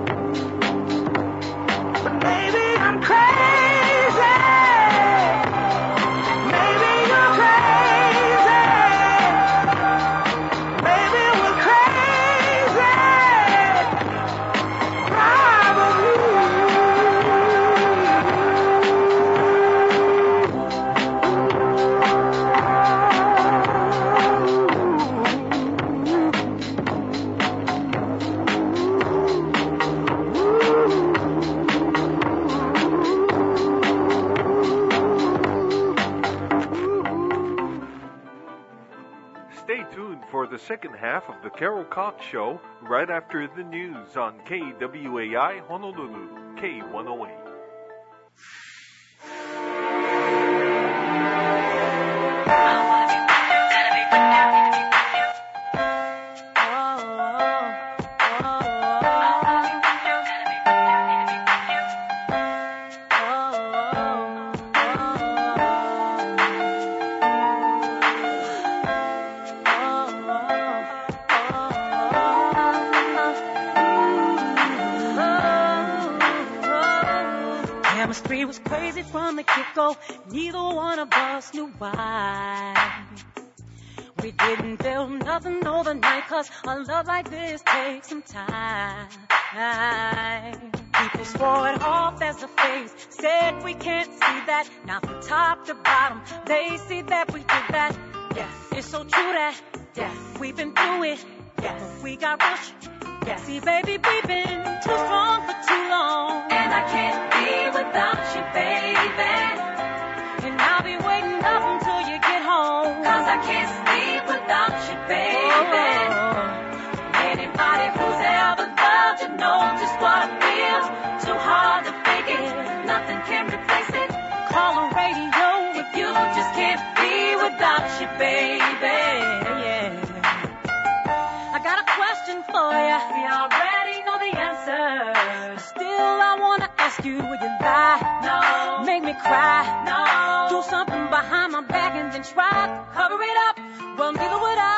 But maybe I'm crazy. Maybe you're crazy. Maybe we're crazy. Probably. Stay tuned for the second half of the Carol Cox Show right after the news on KWAI Honolulu, K108. chemistry was crazy from the get-go. Neither one of us knew why. We didn't build nothing overnight, 'cause a love like this takes some time. People swore it off as a phase, said we can't see that. Now from top to bottom, they see that we did that. Yes, it's so true that, yes, we've been through it. Yes, but we got rushed. Yes, see baby, we've been too strong for too long. And I can't be without you, baby. And I'll be waiting up until you get home, 'cause I can't sleep without you, baby. Anybody who's ever loved you knows just what I feel. Too hard to fake it, nothing can replace it. Call a radio if you just can't be without you, baby. Yeah. I got a question for you. We already know the answer. Still, I wanna ask you, will you lie? No. Make me cry? No. Do something behind my back and then try to cover it up? Well, neither would I,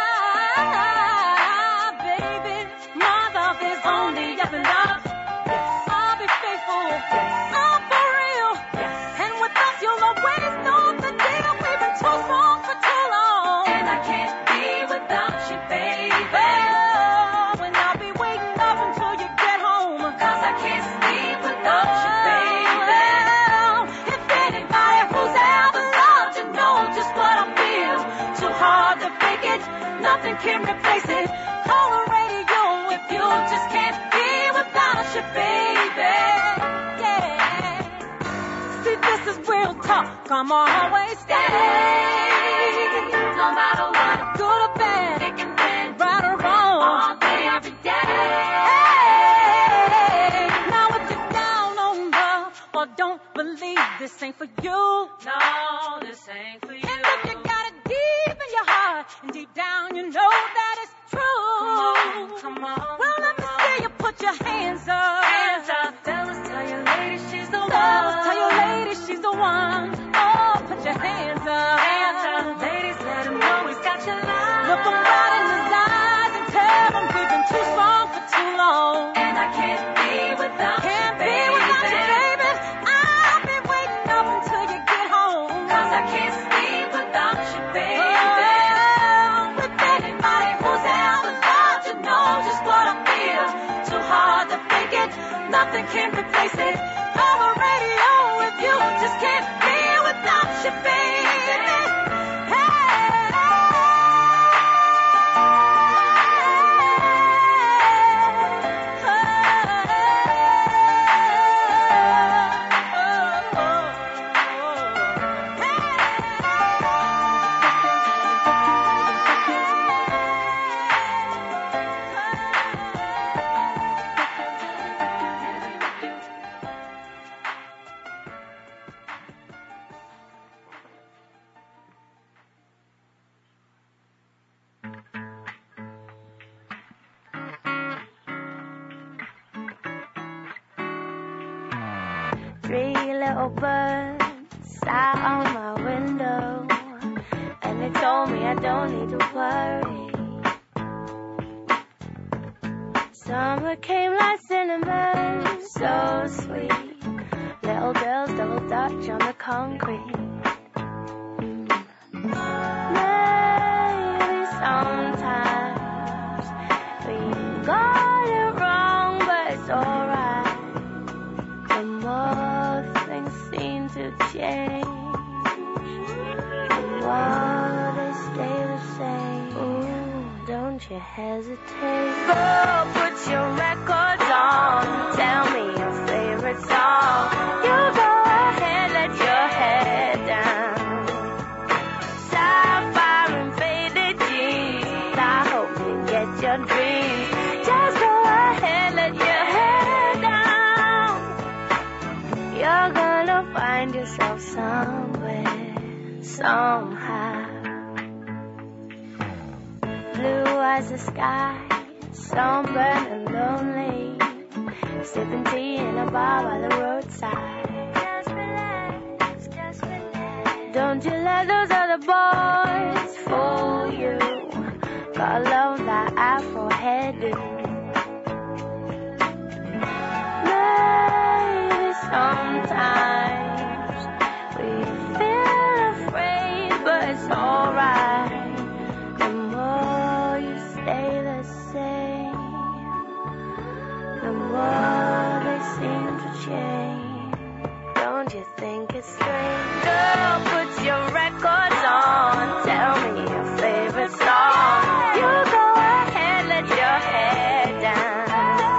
baby. My love is only up and up. Yes. I'll be faithful. Yes. I'm for real. Yes. And with us, you'll always know the deal. We've been too strong for too long. And I can't be without you, baby. Oh, and I'll be waiting up until you get home, 'cause I can't sleep without you, baby. If anybody who's ever loved you knows just what I feel. Too hard to fake it, nothing can replace it. Call a radio if you just can't be without you, baby. Yeah. See, this is real talk. I'm always stay. No matter what, good or bad, thick and thin, right or wrong, all day, every day. Hey, now if you're down on love or don't believe this ain't for you, no, this ain't for you. And if you got it deep in your heart and deep down you know that it's true, come on, well let me see you put your hands up. Hands up. Tell your lady she's the one. Tell your lady she's the one. Oh, put your hands up. Hands up. Ladies, let him know he's got your love. Look him right in his eyes and tell him we've been too strong for too long. And I can't be without you, baby. I'll be waiting up until you get home, 'cause I can't sleep without you, baby. Oh, with anybody who's ever loved you knows just what I feel. Too hard to fake it, nothing can replace it. Call a radio if you just can't be without you, baby. Three little birds sat on my window, and they told me I don't need to worry. Summer came like cinnamon, so sweet. Little girls double dutch on the concrete. Maybe sometimes we got it wrong, but it's alright. The more things seem to change, the more they stay the same. Ooh, don't you hesitate. Go put your records on, tell me your favorite song. You go ahead, let your head down. Sapphire and faded jeans, I hope you get your dreams. Just go ahead, let your head down. You're gonna find yourself somewhere, somehow. Blue as the sky, sunburned and lonely, sipping tea in a bar by the roadside. Just relax, just relax. Don't you let those other boys fool you. Gotta love that Afro hairdo. Maybe sometimes Don't you think it's strange? Girl, put your records on. Tell me your favorite song. You go ahead, let your hair down.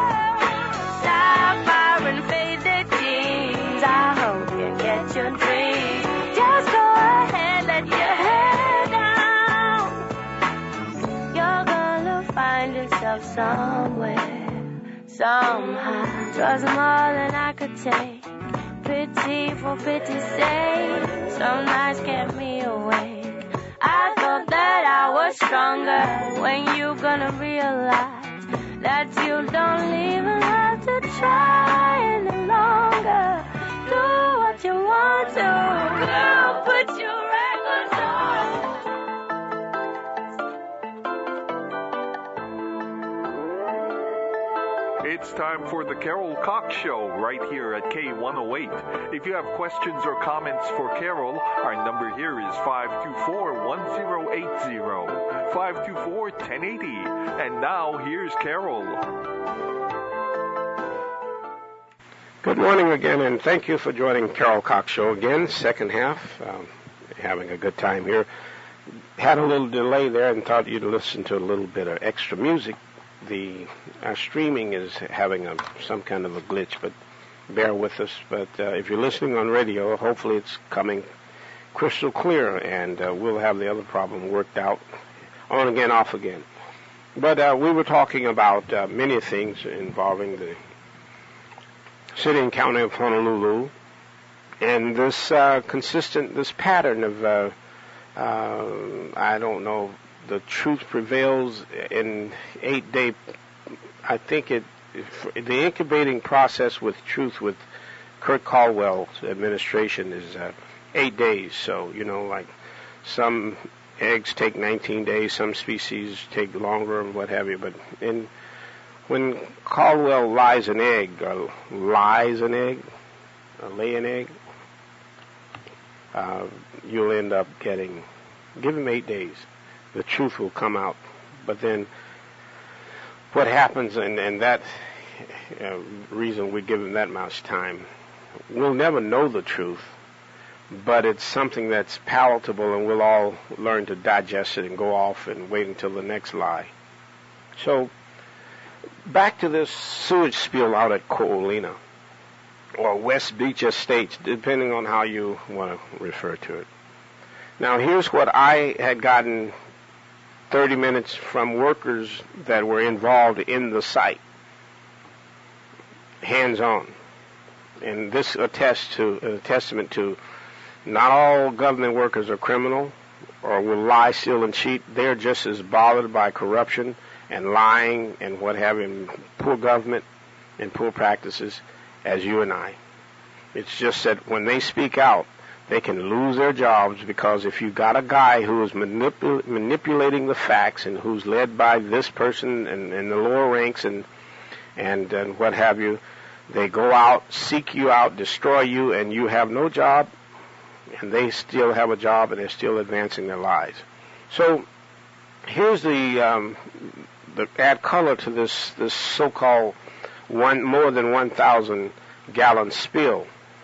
Sapphire and faded jeans. I hope you get your dreams. Just go ahead, let your hair down. You're gonna find yourself somewhere, somehow. 'Twas more than I could take. Pity for pity's sake. Some nights kept me awake. I thought that I was stronger. When you gonna realize that you don't even have to try any longer? Do what you want to. Girl, put your records on. It's time for the Carol Cox Show right here at K108. If you have questions or comments for Carol, our number here is 524-1080, 524-1080. And now, here's Carol. Good morning again, and thank you for joining Carol Cox Show again, second half. Having a good time here. Had a little delay there and thought you'd listen to a little bit of extra music. Our streaming is having some kind of a glitch, but bear with us. But if you're listening on radio, hopefully it's coming crystal clear, and we'll have the other problem worked out. On again, off again. But we were talking about many things involving the city and county of Honolulu, and this pattern of, I don't know, the truth prevails in 8-day. I think the incubating process with truth with Kurt Caldwell's administration is 8 days. So, like some eggs take 19 days, some species take longer and what have you. But when Caldwell lay an egg, you'll end up give him 8 days. The truth will come out. But then what happens, and that reason we give him that much time, we'll never know the truth, but it's something that's palatable, and we'll all learn to digest it and go off and wait until the next lie. So back to this sewage spill out at Ko'olina, or West Beach Estates, depending on how you want to refer to it. Now, here's what I had gotten 30 minutes from workers that were involved in the site, hands-on. And this attests to a testament to not all government workers are criminal or will lie, steal, and cheat. They're just as bothered by corruption and lying and what have you, and poor government and poor practices as you and I. It's just that when they speak out, they can lose their jobs, because if you got a guy who is manipulating the facts and who's led by this person in the lower ranks and what have you, they go out, seek you out, destroy you, and you have no job, and they still have a job, and they're still advancing their lives. So here's the add color to this so-called more than 1,000 gallon spill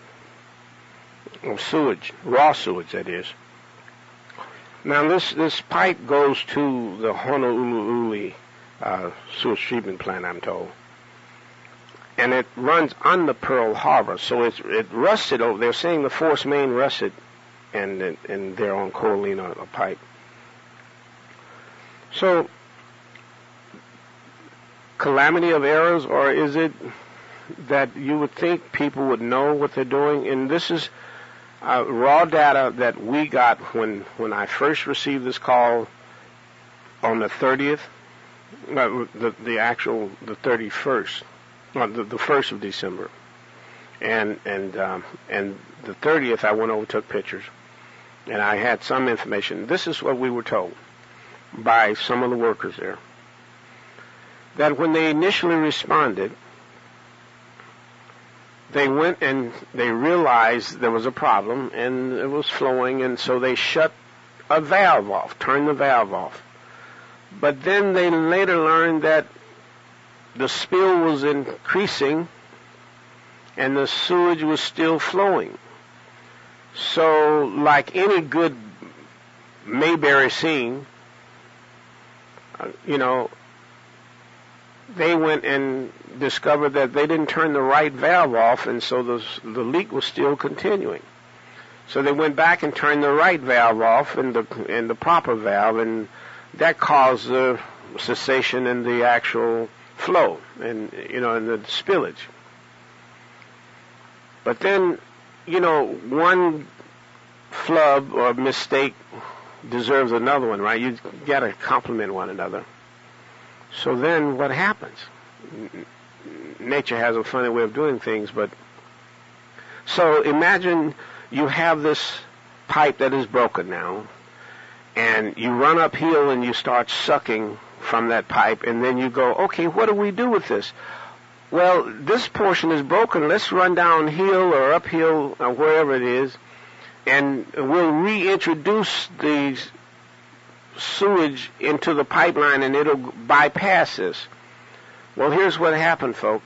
of sewage, raw sewage, that is. Now, this pipe goes to the Honolulu sewage treatment plant, I'm told, and it runs under Pearl Harbor, so it rusted over. They're saying the force main rusted, and they're on Ko'olina, a pipe. So, calamity of errors, or is it that you would think people would know what they're doing? And this is raw data that we got when I first received this call on the 30th, the 31st, the 1st of December, and the 30th I went over, took pictures, and I had some information. This is what we were told by some of the workers there, that when they initially responded, they went and they realized there was a problem and it was flowing, and so they shut a valve off, turned the valve off. But then they later learned that the spill was increasing and the sewage was still flowing. So, like any good Mayberry scene, they went and discovered that they didn't turn the right valve off, and so the leak was still continuing. So they went back and turned the right valve off and the proper valve, and that caused the cessation in the actual flow and in the spillage. But then, one flub or mistake deserves another one, right? You got to compliment one another. So then what happens? Nature has a funny way of doing things, but so imagine you have this pipe that is broken now, and you run uphill and you start sucking from that pipe, and then you go, okay, what do we do with this? Well, this portion is broken. Let's run downhill or uphill or wherever it is, and we'll reintroduce the sewage into the pipeline, and it'll bypass this. Well, here's what happened, folks.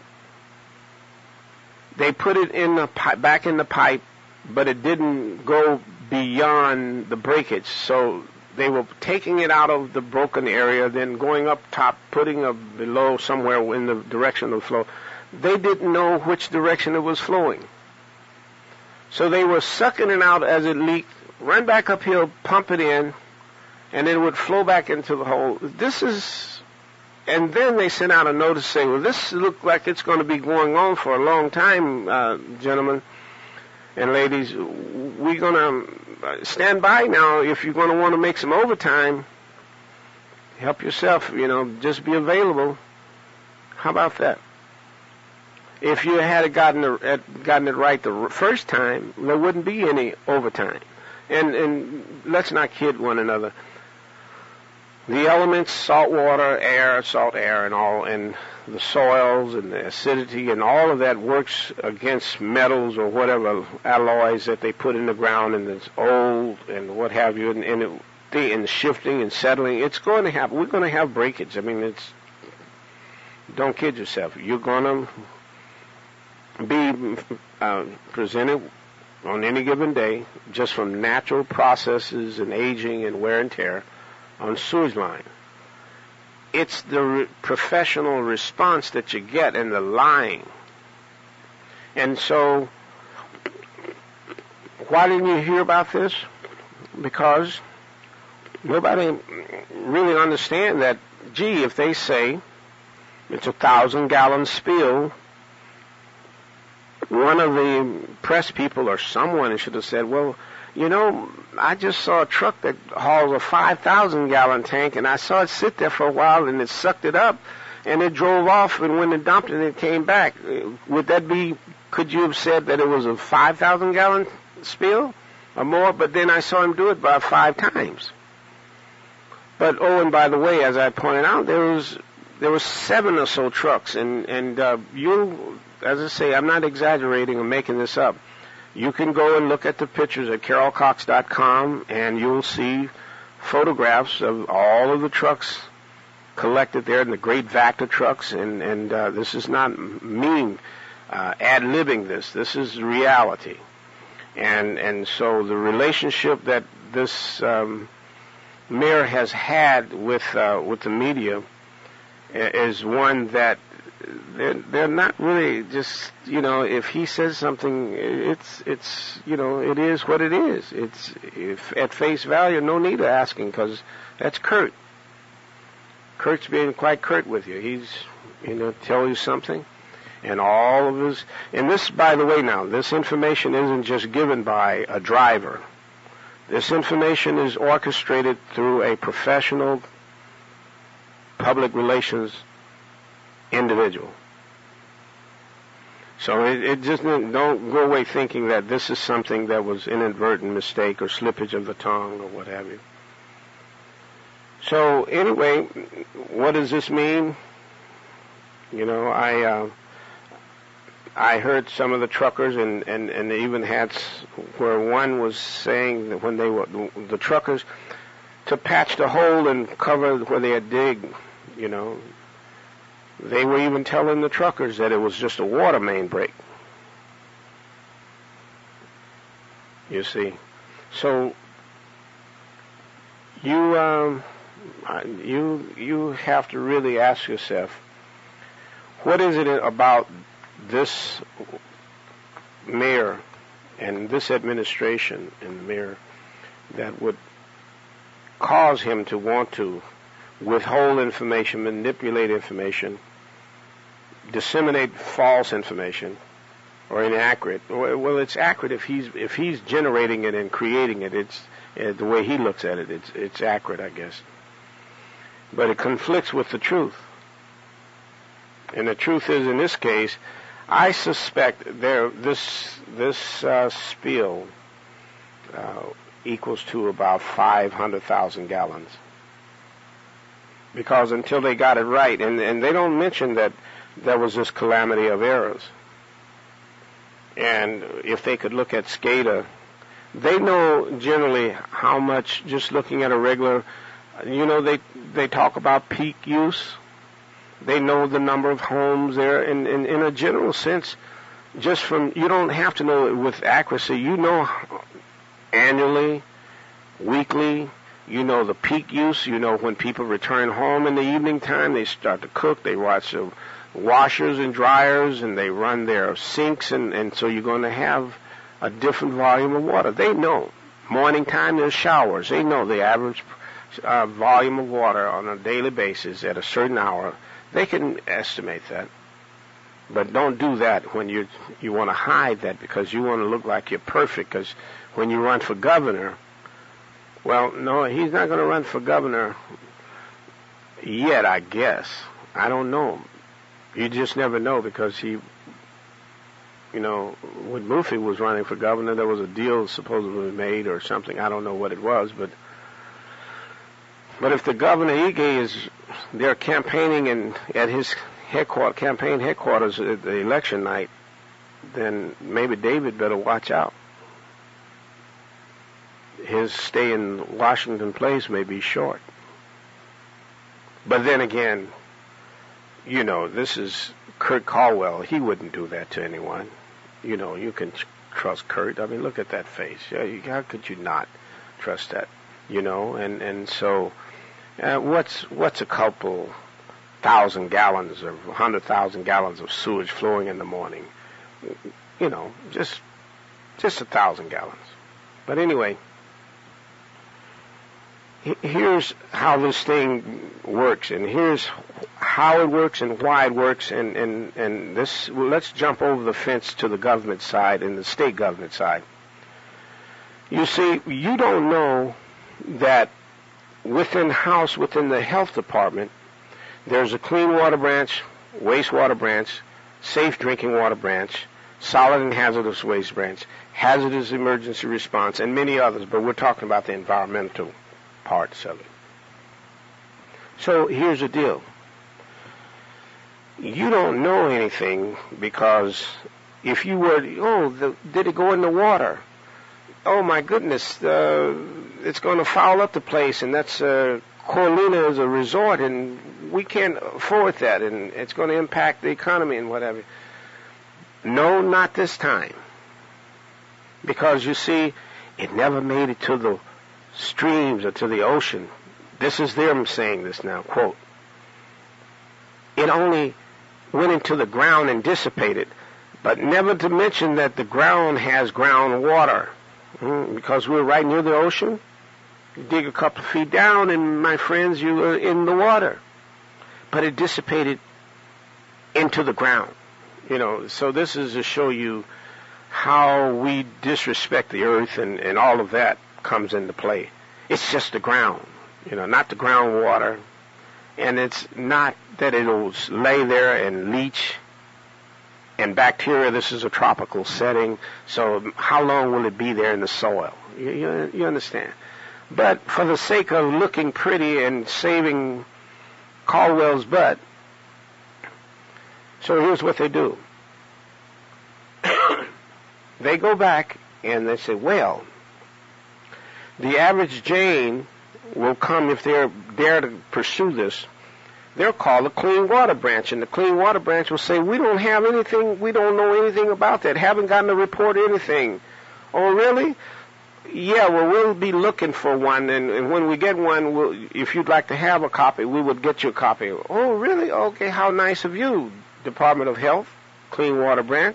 They put it in the back in the pipe, but it didn't go beyond the breakage. So they were taking it out of the broken area, then going up top, putting it below somewhere in the direction of the flow. They didn't know which direction it was flowing. So they were sucking it out as it leaked, run back uphill, pump it in, and it would flow back into the hole. And then they sent out a notice saying, well, this looks like it's going to be going on for a long time, gentlemen and ladies. We're going to stand by now. If you're going to want to make some overtime, help yourself, just be available. How about that? If you had gotten it right the first time, there wouldn't be any overtime. And let's not kid one another. The elements, salt water, air, salt air, and all, and the soils and the acidity and all of that works against metals or whatever alloys that they put in the ground, and it's old and what have you, and shifting and settling. It's going to happen. We're going to have breakage. I mean, don't kid yourself. You're going to be presented on any given day just from natural processes and aging and wear and tear on sewage line. It's the professional response that you get in the lying. And so, why didn't you hear about this? Because nobody really understands that, gee, if they say it's 1,000-gallon spill, one of the press people or someone should have said, well, I just saw a truck that hauls a 5,000-gallon tank, and I saw it sit there for a while, and it sucked it up, and it drove off, and when it dumped it, it came back. Could you have said that it was a 5,000-gallon spill or more? But then I saw him do it about 5 times. But, and by the way, as I pointed out, there was 7 or so trucks, and as I say, I'm not exaggerating or making this up. You can go and look at the pictures at carolcox.com, and you'll see photographs of all of the trucks collected there, and the great Vactor trucks. And this is not me ad-libbing this. This is reality. And so the relationship that this mayor has had with the media is one that they're not really just, if he says something, it is what it is. If at face value, no need of asking, because that's Kurt. Kurt's being quite curt with you. He's, tell you something, and all of his, and this, by the way now, this information isn't just given by a driver. This information is orchestrated through a professional public relations individual. So it just don't go away thinking that this is something that was inadvertent mistake or slippage of the tongue or what have you. So anyway, what does this mean? I heard some of the truckers and they even had where one was saying that when they were the truckers to patch the hole and cover where they had digged, they were even telling the truckers that it was just a water main break. You see, so you have to really ask yourself, what is it about this mayor and this administration and mayor that would cause him to want to withhold information, manipulate information, disseminate false information, or inaccurate? Well, it's accurate if he's generating it and creating it. It's the way he looks at it. It's accurate, I guess. But it conflicts with the truth. And the truth is, in this case, I suspect this spill equals to about 500,000 gallons. Because until they got it right, and they don't mention that there was this calamity of errors. And if they could look at SCADA, they know generally how much, just looking at a regular, they talk about peak use. They know the number of homes there, and in a general sense, just from, you don't have to know it with accuracy. You know annually, weekly, you know the peak use. You know when people return home in the evening time, they start to cook, they watch the washers and dryers, and they run their sinks, and so you're going to have a different volume of water. They know. Morning time, there's showers. They know the average volume of water on a daily basis at a certain hour. They can estimate that. But don't do that when you want to hide that, because you want to look like you're perfect. Because when you run for governor, well, no, he's not going to run for governor yet, I guess. I don't know. You just never know, because when Murphy was running for governor, there was a deal supposedly made or something. I don't know what it was, but if the governor Ige they're campaigning at his campaign headquarters at the election night, then maybe David better watch out. His stay in Washington Place may be short. But then again, this is Kurt Caldwell. He wouldn't do that to anyone. You can trust Kurt. I mean, look at that face. How could you not trust that? And so what's a couple 1,000 gallons or 100,000 gallons of sewage flowing in the morning? Just 1,000 gallons. But anyway, here's how this thing works, and here's how it works and why it works, and this. Let's jump over the fence to the government side and the state government side. You see, you don't know that within the health department, there's a clean water branch, wastewater branch, safe drinking water branch, solid and hazardous waste branch, hazardous emergency response, and many others, but we're talking about the environmental parts of it. So here's the deal. You don't know anything, because if you were, did it go in the water? Oh my goodness, it's going to foul up the place, and that's Coralina is a resort, and we can't afford that, and it's going to impact the economy and whatever. No, not this time. Because you see, it never made it to the streams or to the ocean. This is them saying this now, quote. It only went into the ground and dissipated, but never to mention that the ground has groundwater, because we're right near the ocean. You dig a couple of feet down, and my friends, you are in the water. But it dissipated into the ground. So this is to show you how we disrespect the earth, and all of that comes into play. It's just the ground, not the groundwater. And it's not that it'll lay there and leach. And bacteria, this is a tropical setting, so how long will it be there in the soil? You understand? But for the sake of looking pretty and saving Caldwell's butt, so here's what they do. They go back and they say, well, the average Jane will come, if they dare to pursue this, they'll call the Clean Water Branch, and the Clean Water Branch will say, we don't have anything, we don't know anything about that, haven't gotten a report or anything. Oh, really? Yeah, well, we'll be looking for one, and when we get one, if you'd like to have a copy, we would get you a copy. Oh, really? Okay, how nice of you, Department of Health, Clean Water Branch.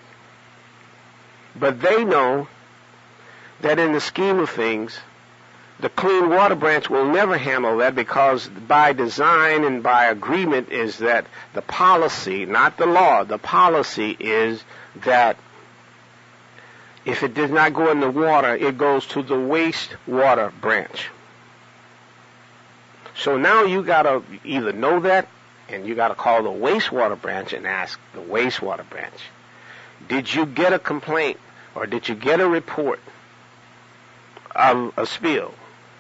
But they know that in the scheme of things, the Clean Water Branch will never handle that, because by design and by agreement is that the policy, not the law, the policy is that if it does not go in the water, it goes to the wastewater branch. So now you got to either know that, and you got to call the wastewater branch and ask the wastewater branch, did you get a complaint or did you get a report of a spill?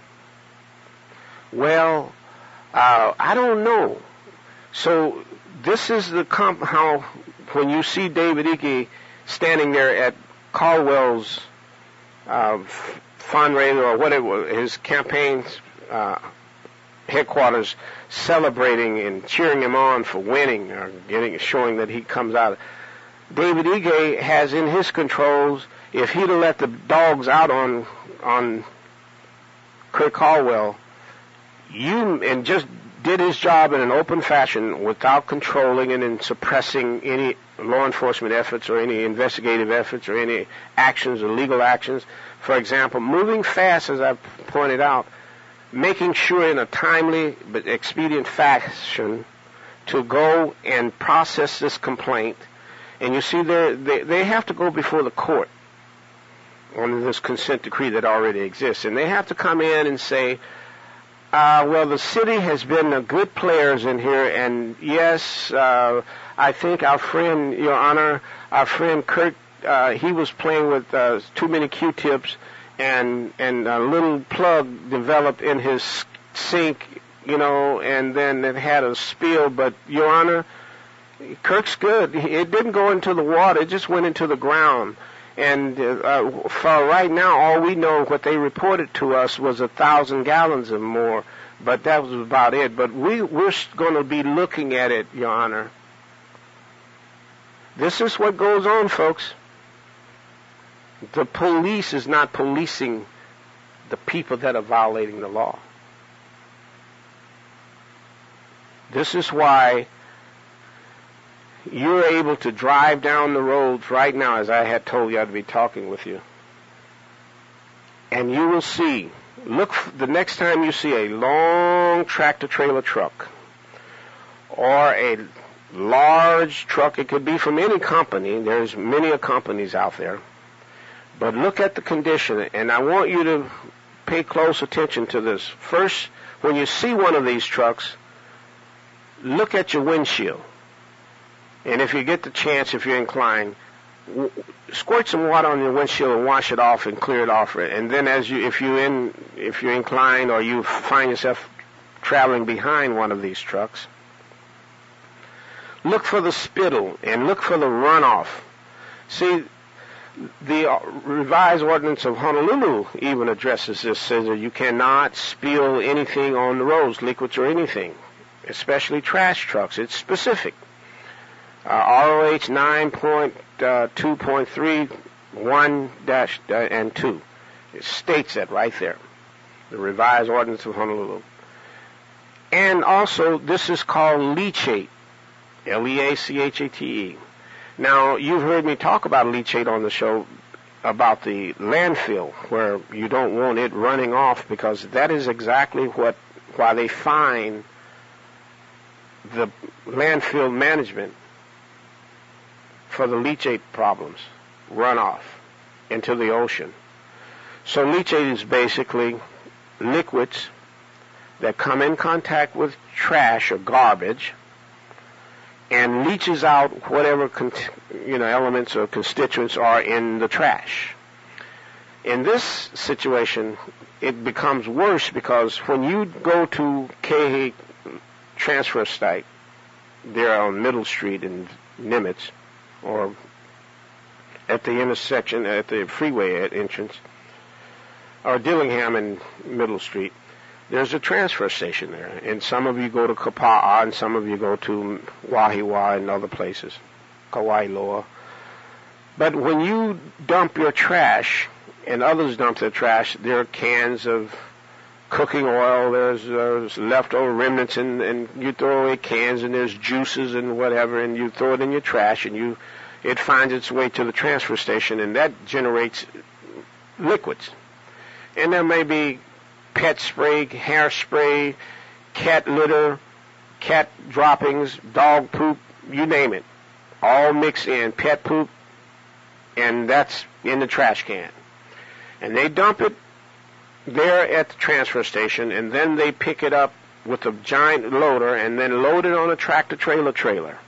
Well, I don't know. So this is the how when you see David Icke standing there at Caldwell's fundraiser or whatever, his campaign's headquarters, celebrating and cheering him on for winning or showing that he comes out. David Icke has in his controls, if he'd have let the dogs out on Kurt Caldwell, and just did his job in an open fashion without controlling and in suppressing any law enforcement efforts or any investigative efforts or any actions or legal actions. For example, moving fast, as I've pointed out, making sure in a timely but expedient fashion to go and process this complaint. And you see, they have to go before the court on this consent decree that already exists. And they have to come in and say, well, the city has been good players in here, and yes, I think our friend, Your Honor, our friend Kurt, he was playing with too many Q-tips, and a little plug developed in his sink, and then it had a spill. But, Your Honor, Kirk's good. It didn't go into the water. It just went into the ground. And for right now, all we know, what they reported to us was 1,000 gallons or more, but that was about it. But we're going to be looking at it, Your Honor. This is what goes on, folks. The police is not policing the people that are violating the law. This is why you're able to drive down the roads right now, as I had told you I'd be talking with you. And you will see, the next time you see a long tractor-trailer truck or a large truck, it could be from any company. There's many companies out there. But look at the condition, and I want you to pay close attention to this. First, when you see one of these trucks, look at your windshield. And if you get the chance, if you're inclined, squirt some water on your windshield and wash it off and clear it off. And then if you're inclined or you find yourself traveling behind one of these trucks, look for the spittle and look for the runoff. See, the revised ordinance of Honolulu even addresses this, says that you cannot spill anything on the roads, liquids or anything, especially trash trucks. It's specific. ROH 9.2.3.1-2. It states that right there. The revised ordinance of Honolulu. And also, this is called leachate. Leachate. Now, you've heard me talk about leachate on the show about the landfill, where you don't want it running off, because that is exactly why they fine the landfill management for the leachate problems, runoff into the ocean. So leachate is basically liquids that come in contact with trash or garbage and leaches out whatever elements or constituents are in the trash. In this situation, it becomes worse, because when you go to Kehe transfer site there on Middle Street in Nimitz, or at the intersection, at the freeway entrance, or Dillingham and Middle Street, there's a transfer station there. And some of you go to Kapa'a, and some of you go to Wahiwa and other places, Kauai Loa. But when you dump your trash and others dump their trash. There are cans of cooking oil, there's leftover remnants, and you throw away cans, and there's juices and whatever, and you throw it in your trash, and it finds its way to the transfer station, and that generates liquids. And there may be pet spray, hairspray, cat litter, cat droppings, dog poop, you name it, all mixed in, pet poop, and that's in the trash can. And they dump it there at the transfer station, and then they pick it up with a giant loader and then load it on a tractor-trailer.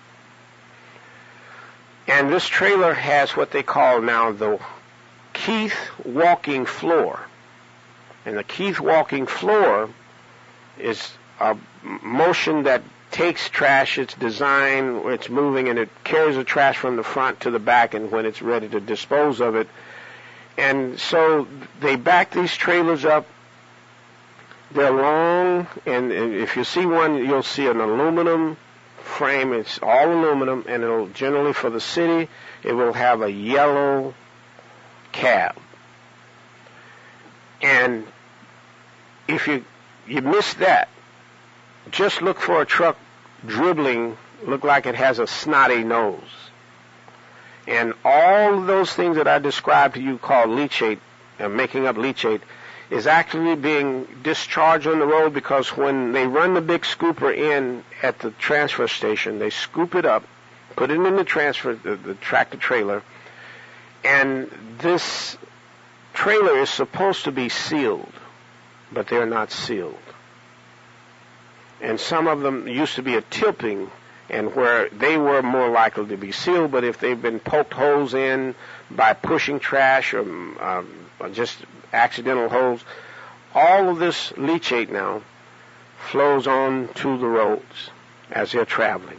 And this trailer has what they call now the Keith walking floor. And the Keith walking floor is a motion that takes trash, it's designed, it's moving, and it carries the trash from the front to the back, and when it's ready to dispose of it. And so they back these trailers up. They're long, and if you see one, you'll see an aluminum frame. It's all aluminum, and it'll generally, for the city, it will have a yellow cab. And if you miss that, just look for a truck dribbling, look like it has a snotty nose. And all of those things that I described to you called leachate, making up leachate, is actually being discharged on the road, because when they run the big scooper in at the transfer station, they scoop it up, put it in the tractor trailer, and this trailer is supposed to be sealed, but they're not sealed. And some of them used to be a tipping, and where they were more likely to be sealed, but if they've been poked holes in by pushing trash or just accidental holes, all of this leachate now flows on to the roads as they're traveling.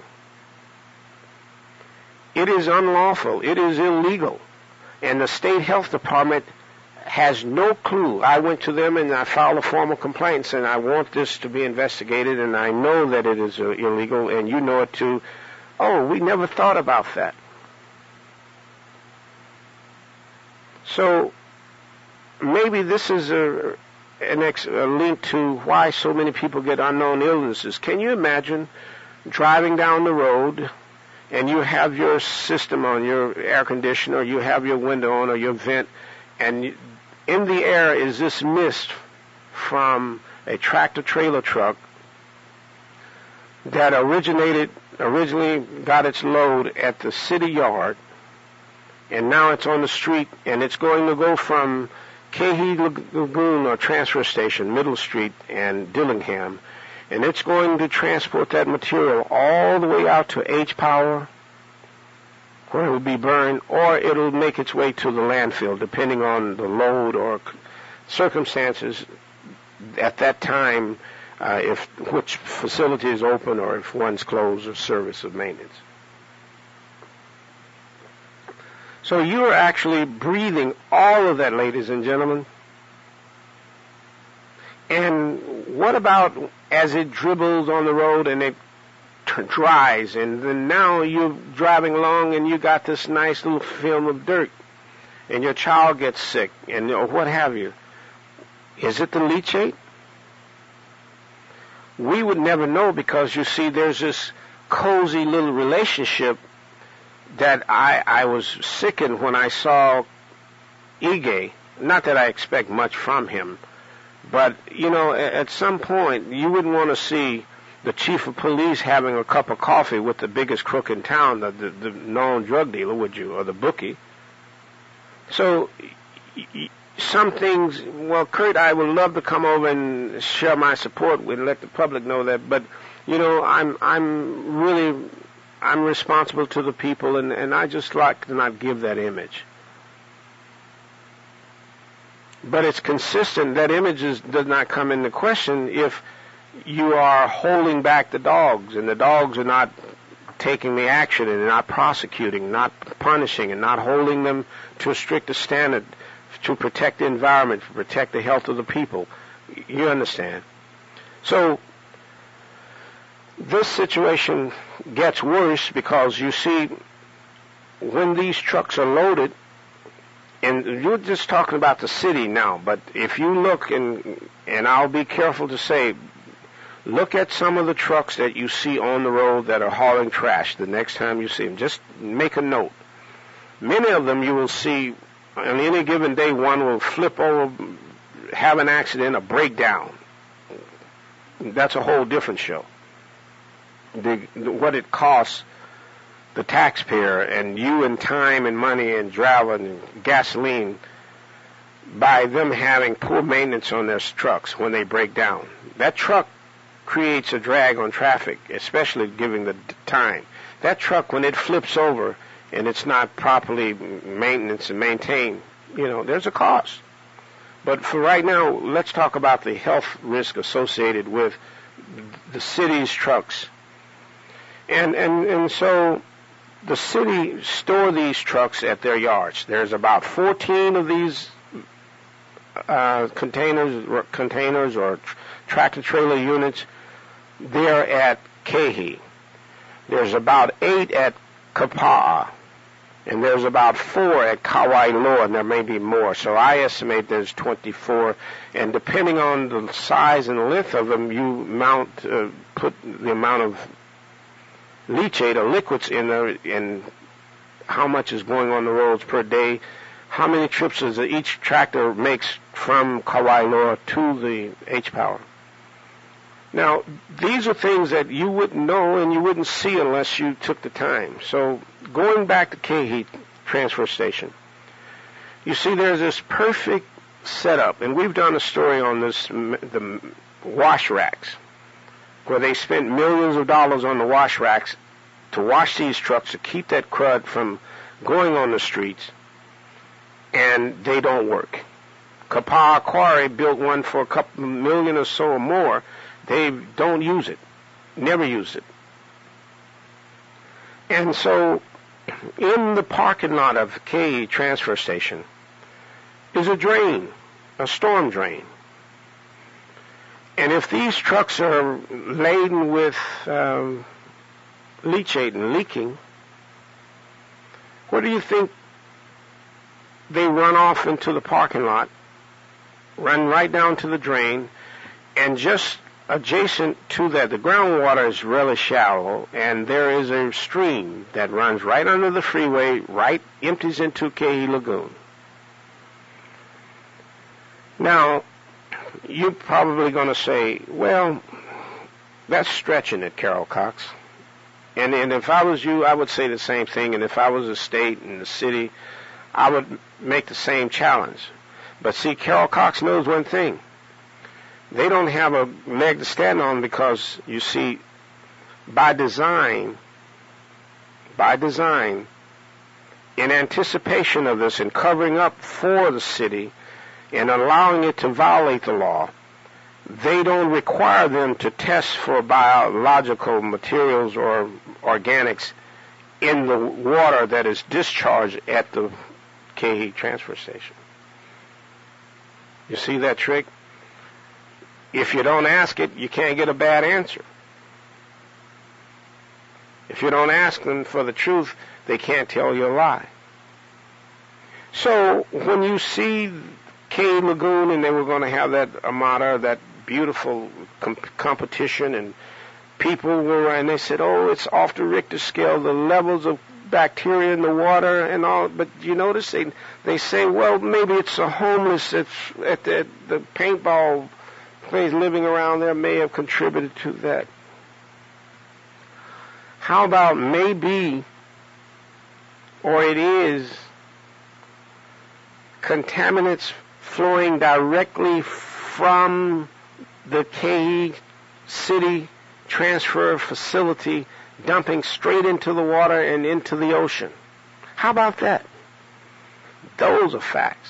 It is unlawful. It is illegal. And the state health department has no clue. I went to them and I filed a formal complaint saying I want this to be investigated, and I know that it is illegal, and you know it too. Oh, we never thought about that. So maybe this is a link to why so many people get unknown illnesses. Can you imagine driving down the road and you have your system on, your air conditioner, you have your window on or your vent, and in the air is this mist from a tractor-trailer truck that originally got its load at the city yard, and now it's on the street, and it's going to go from Cahey Lagoon or transfer station, Middle Street and Dillingham, and it's going to transport that material all the way out to H-Power, where it will be burned, or it'll make its way to the landfill, depending on the load or circumstances at that time, if which facility is open or if one's closed or service of maintenance. So you are actually breathing all of that, ladies and gentlemen. And what about as it dribbles on the road and it dries, and then now you're driving along and you got this nice little film of dirt, and your child gets sick, and what have you? Is it the leachate? We would never know, because you see there's this cozy little relationship that I was sickened when I saw Ige. Not that I expect much from him, but, you know, at some point you wouldn't want to see the chief of police having a cup of coffee with the biggest crook in town, the known drug dealer, would you, or the bookie? So some things, well, Kurt, I would love to come over and share my support and let the public know that, but, you know, I'm responsible to the people, and I just like to not give that image. But it's consistent. That image does not come into question if you are holding back the dogs, and the dogs are not taking the action, and not prosecuting, not punishing, and not holding them to a stricter standard to protect the environment, to protect the health of the people. You understand? So this situation gets worse, because you see, when these trucks are loaded, and you're just talking about the city now, but if you look, and I'll be careful to say, look at some of the trucks that you see on the road that are hauling trash the next time you see them. Just make a note. Many of them you will see on any given day, one will flip over, have an accident, or break down. That's a whole different show. What it costs the taxpayer and you in time and money and travel and gasoline by them having poor maintenance on their trucks when they break down. That truck creates a drag on traffic, especially given the time. That truck, when it flips over and it's not properly maintenance and maintained, there's a cost. But for right now, let's talk about the health risk associated with the city's trucks. And so the city store these trucks at their yards. There's about 14 of these containers or tractor-trailer units there at Kehi. There's about 8 at Kapa'a, and there's about 4 at Kauai Loa, and there may be more. So I estimate there's 24, and depending on the size and length of them, you put the amount of leachate or liquids in there, and how much is going on the roads per day, how many trips does each tractor makes from Kauai Loa to the H-Power. Now, these are things that you wouldn't know and you wouldn't see unless you took the time. So, going back to Kehi transfer station, you see there's this perfect setup, and we've done a story on this, the wash racks, where they spent millions of dollars on the wash racks to wash these trucks to keep that crud from going on the streets, and they don't work. Kapa'a Quarry built one for a couple million or so or more. They don't use it, never use it. And so, in the parking lot of Kehi transfer station is a drain, a storm drain. And if these trucks are laden with leachate and leaking, what do you think? They run off into the parking lot, run right down to the drain, and just adjacent to that, the groundwater is really shallow, and there is a stream that runs right under the freeway, empties into Kehi Lagoon. Now, you're probably going to say, well, that's stretching it, Carol Cox. And if I was you, I would say the same thing. And if I was the state and the city, I would make the same challenge. But see, Carol Cox knows one thing. They don't have a leg to stand on because, you see, by design, in anticipation of this and covering up for the city and allowing it to violate the law, they don't require them to test for biological materials or organics in the water that is discharged at the Kehi transfer station. You see that trick? If you don't ask it, you can't get a bad answer. If you don't ask them for the truth, they can't tell you a lie. So when you see Kehi Lagoon, and they were going to have that Armada, that beautiful competition, and people were, and they said, oh, it's off the Richter scale, the levels of bacteria in the water and all, but you notice they say, well, maybe it's a homeless that's at the paintball place living around there may have contributed to that. How about maybe, or it is, contaminants flowing directly from the Kehi City transfer facility, dumping straight into the water and into the ocean? How about that? Those are facts.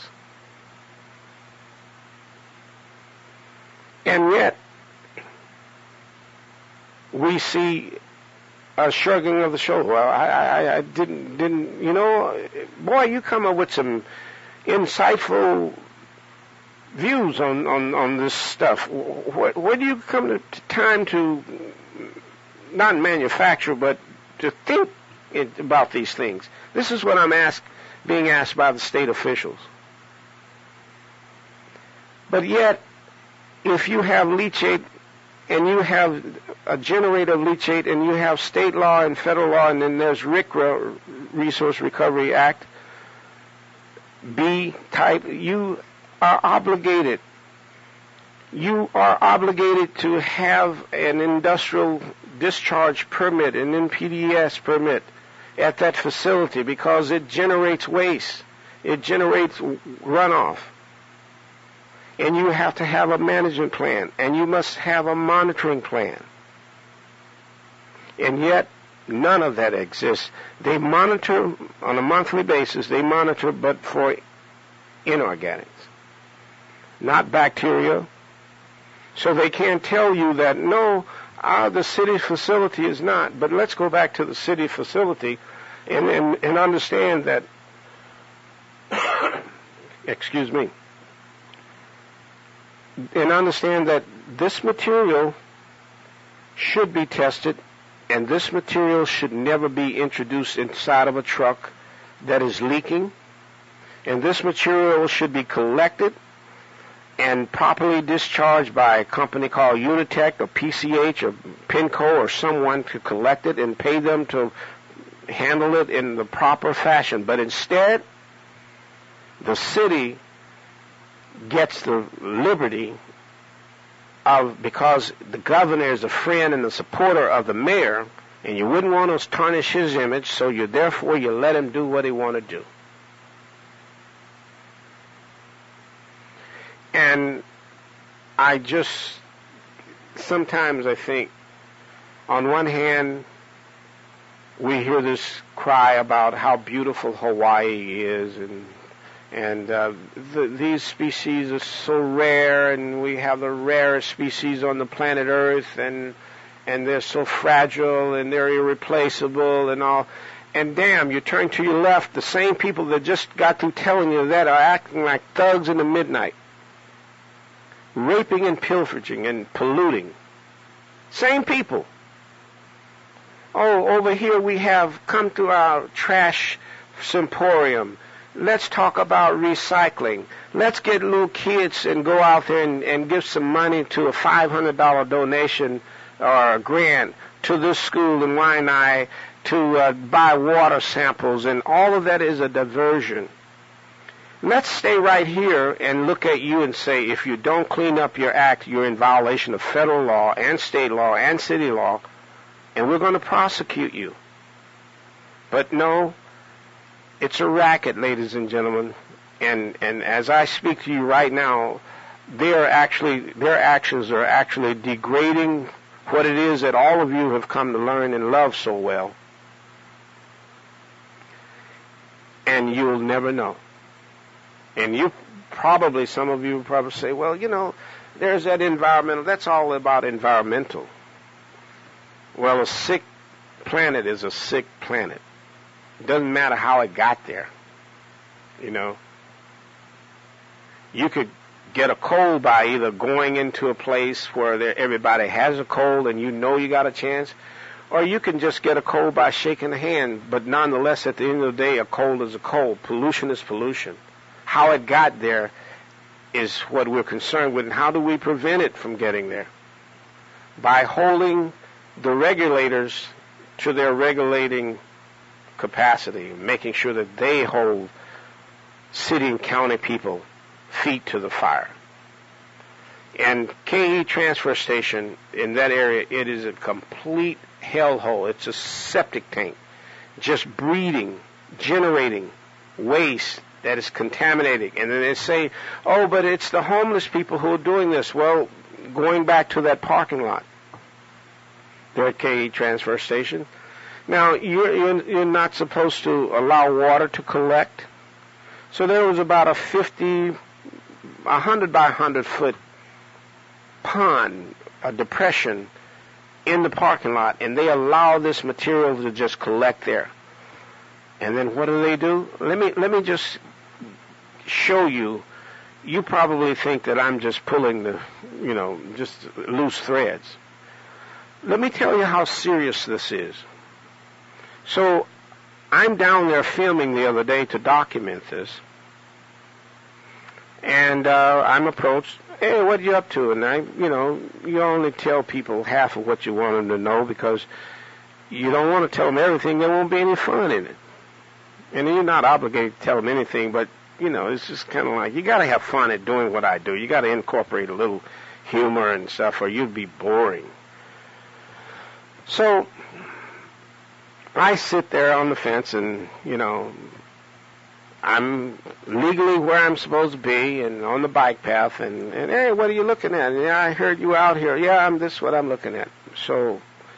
And yet, we see a shrugging of the shoulder. Well, I didn't, boy, you come up with some insightful views on this stuff. Where do you come to time to not manufacture, but to think about these things? This is what I'm being asked by the state officials. But yet, if you have leachate and you have a generator of leachate and you have state law and federal law, and then there's RCRA, Resource Recovery Act, B type, you are obligated. You are obligated to have an industrial discharge permit, an NPDES permit at that facility because it generates waste. It generates runoff. And you have to have a management plan, and you must have a monitoring plan. And yet, none of that exists. They monitor on a monthly basis, but for inorganics, not bacteria. So they can't tell you that, no, the city facility is not. But let's go back to the city facility and understand that, excuse me, and understand that this material should be tested, and this material should never be introduced inside of a truck that is leaking, and this material should be collected and properly discharged by a company called Unitech or PCH or Pinco or someone to collect it and pay them to handle it in the proper fashion. But instead, the city gets the liberty of, because the governor is a friend and a supporter of the mayor, and you wouldn't want to tarnish his image, so you let him do what he want to do. And sometimes I think, on one hand, we hear this cry about how beautiful Hawaii is, and these species are so rare, and we have the rarest species on the planet Earth, and they're so fragile, and they're irreplaceable, and all. And damn, you turn to your left, the same people that just got through telling you that are acting like thugs in the midnight, raping and pillaging and polluting. Same people. Oh, over here we have come to our trash symposium. Let's talk about recycling. Let's get little kids and go out there and give some money to a $500 donation or a grant to this school in Waianae to buy water samples, and all of that is a diversion. Let's stay right here and look at you and say, if you don't clean up your act, you're in violation of federal law and state law and city law, and we're going to prosecute you. But no, it's a racket, ladies and gentlemen, and as I speak to you right now, their actions are actually degrading what it is that all of you have come to learn and love so well. And you'll never know. And some of you will probably say, well, there's that environmental, that's all about environmental. Well, a sick planet is a sick planet. It doesn't matter how it got there. You could get a cold by either going into a place where everybody has a cold and you got a chance, or you can just get a cold by shaking a hand. But nonetheless, at the end of the day, a cold is a cold. Pollution is pollution. How it got there is what we're concerned with, and how do we prevent it from getting there? By holding the regulators to their regulating capacity, making sure that they hold city and county people feet to the fire. And KE transfer station in that area, it is a complete hellhole. It's a septic tank, just breeding, generating waste that is contaminating. And then they say, oh, but it's the homeless people who are doing this. Well, going back to that parking lot there at KE transfer station, now you're not supposed to allow water to collect. So there was about a 100 by 100 foot pond, a depression in the parking lot, and they allow this material to just collect there. And then what do? Let me just show you. You probably think that I'm just pulling just loose threads. Let me tell you how serious this is. So I'm down there filming the other day to document this, and I'm approached. Hey, what are you up to? And you only tell people half of what you want them to know because you don't want to tell them everything. There won't be any fun in it. And you're not obligated to tell them anything, but, it's just kind of like, you got to have fun at doing what I do. You got to incorporate a little humor and stuff, or you'd be boring. So I sit there on the fence and, I'm legally where I'm supposed to be and on the bike path and hey, what are you looking at? Yeah, I heard you out here. Yeah, this is what I'm looking at. So,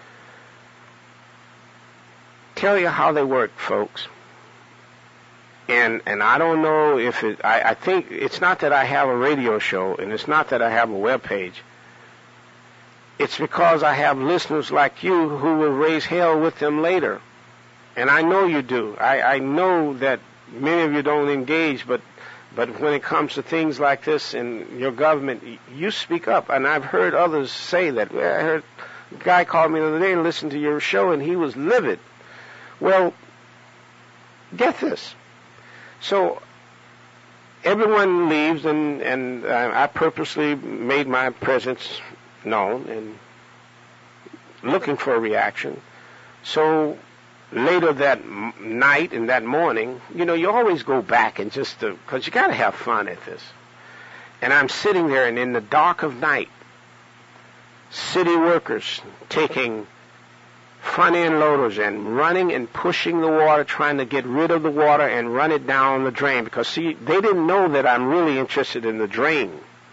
tell you how they work, folks. And I don't know if I think it's not that I have a radio show and it's not that I have a web page. It's because I have listeners like you who will raise hell with them later. And I know you do. I know that many of you don't engage, but when it comes to things like this in your government, you speak up. And I've heard others say that. I heard a guy called me the other day and listened to your show, and he was livid. Well, get this. So everyone leaves, and I purposely made my presence known and looking for a reaction. So later that night and that morning, you always go back and just because you got to have fun at this. And I'm sitting there, and in the dark of night, city workers taking front-end loaders and running and pushing the water, trying to get rid of the water and run it down the drain. Because, see, they didn't know that I'm really interested in the drain.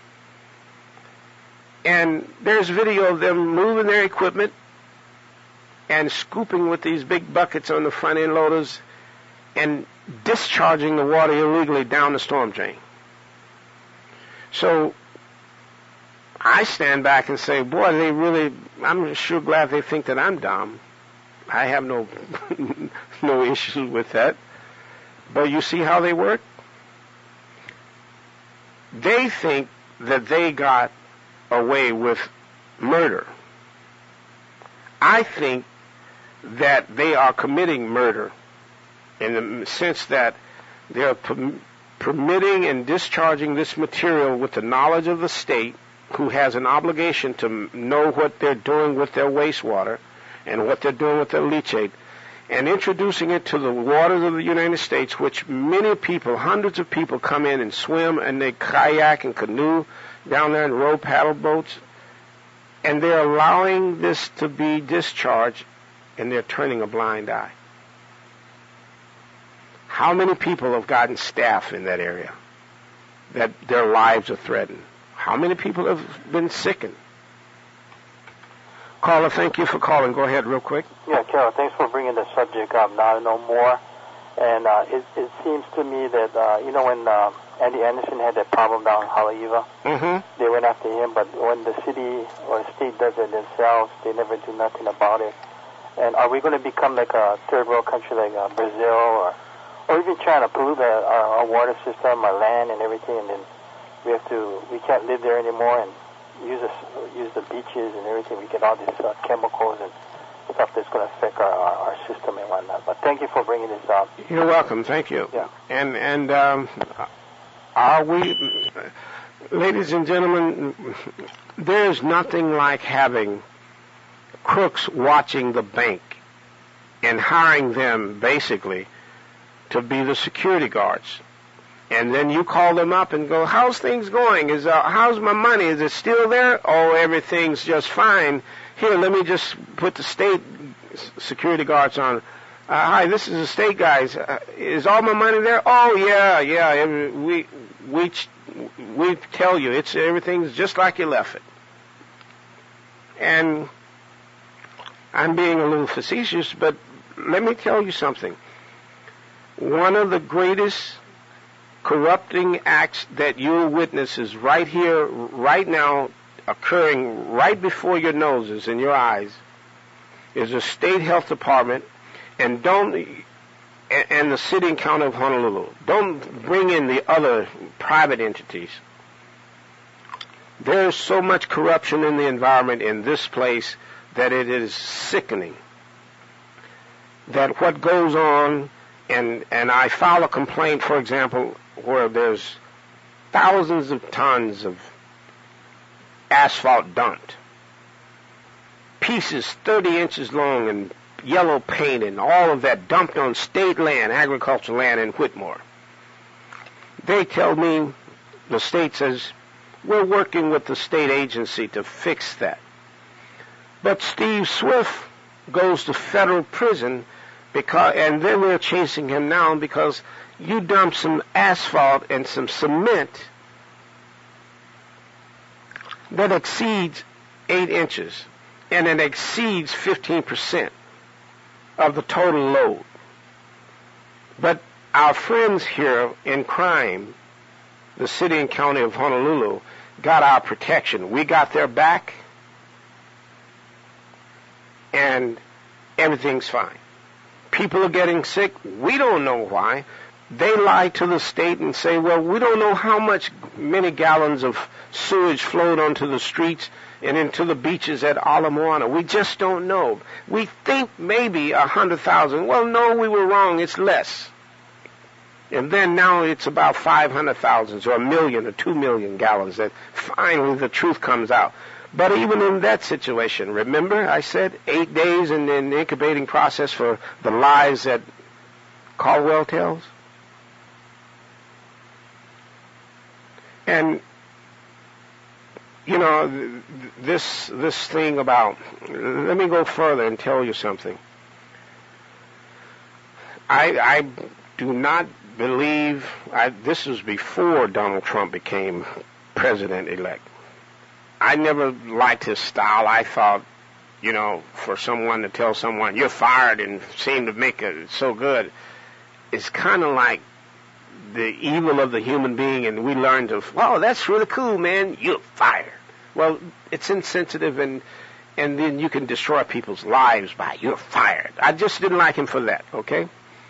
And there's video of them moving their equipment and scooping with these big buckets on the front-end loaders and discharging the water illegally down the storm drain. So I stand back and say, boy, I'm sure glad they think that I'm dumb. I have no issues with that. But you see how they work? They think that they got away with murder. I think that they are committing murder in the sense that they're permitting and discharging this material with the knowledge of the state, who has an obligation to know what they're doing with their wastewater and what they're doing with their leachate, and introducing it to the waters of the United States, which many people, hundreds of people, come in and swim and they kayak and canoe down there and row paddle boats, and they're allowing this to be discharged, and they're turning a blind eye. How many people have gotten staph in that area that their lives are threatened? How many people have been sickened? Caller, thank you for calling. Go ahead real quick. Yeah, Carol, thanks for bringing the subject up. Now I know more. And it seems to me that, when Andy Anderson had that problem down in Haleiwa, they went after him, but when the city or state does it themselves, they never do nothing about it. And are we going to become like a third world country like Brazil or even China, pollute our water system, our land and everything, and then we can't live there anymore and use the beaches and everything. We get all these chemicals and stuff that's going to affect our system and whatnot. But thank you for bringing this up. You're welcome. Thank you. Yeah. And are we, ladies and gentlemen, there's nothing like having crooks watching the bank and hiring them basically to be the security guards. And then you call them up and go, how's things going? How's my money? Is it still there? Oh, everything's just fine. Here, let me just put the state security guards on. Hi, this is the state guys. Is all my money there? Oh, yeah. We tell you, everything's just like you left it. And I'm being a little facetious, but let me tell you something. One of the greatest corrupting acts that you'll witness is right here, right now, occurring right before your noses and your eyes, is the state health department and the city and county of Honolulu. Don't bring in the other private entities. There's so much corruption in the environment in this place that it is sickening. that what goes on, and I file a complaint, for example, where there's thousands of tons of asphalt dumped, pieces 30 inches long and yellow paint and all of that dumped on state land, agricultural land in Whitmore. They tell me, the state says, we're working with the state agency to fix that. But Steve Swift goes to federal prison and then they're chasing him now because you dumped some asphalt and some cement that exceeds 8 inches, and it exceeds 15% of the total load. But our friends here in crime, the city and county of Honolulu, got our protection. We got their back, and everything's fine. People are getting sick. We don't know why. They lie to the state and say, well, we don't know many gallons of sewage flowed onto the streets and into the beaches at Ala Moana. We just don't know. We think maybe 100,000. Well, no, we were wrong. It's less. And then now it's about 500,000 or 1 million or 2 million gallons that finally the truth comes out. But even in that situation, remember I said 8 days in the incubating process for the lies that Caldwell tells? And, you know, this thing about, let me go further and tell you something. I do not believe, this was before Donald Trump became president-elect. I never liked his style. I thought, you know, for someone to tell someone, you're fired, and seem to make it so good, it's kind of like the evil of the human being, and we learned to, wow, that's really cool, man, you're fired. Well, it's insensitive, and then you can destroy people's lives by, you're fired. I just didn't like him for that, okay?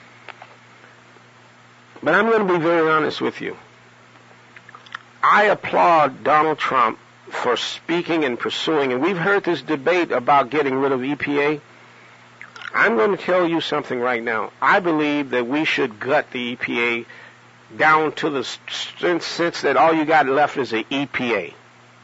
But I'm going to be very honest with you. I applaud Donald Trump for speaking and pursuing, and we've heard this debate about getting rid of EPA. I'm going to tell you something right now. I believe that we should gut the EPA down to the sense that all you got left is the EPA.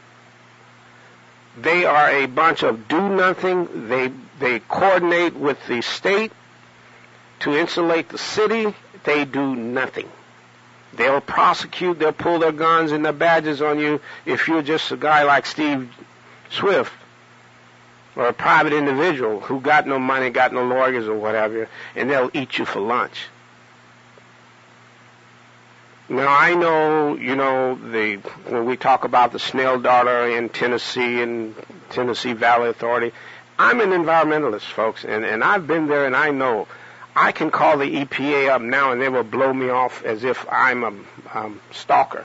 They are a bunch of do-nothing. They coordinate with the state to insulate the city. They do nothing. They'll prosecute, they'll pull their guns and their badges on you if you're just a guy like Steve Swift or a private individual who got no money, got no lawyers or whatever, and they'll eat you for lunch. Now, I know, you know, when we talk about the Snell daughter in Tennessee and Tennessee Valley Authority, I'm an environmentalist, folks, and I've been there and I know. I can call the EPA up now and they will blow me off as if I'm a stalker.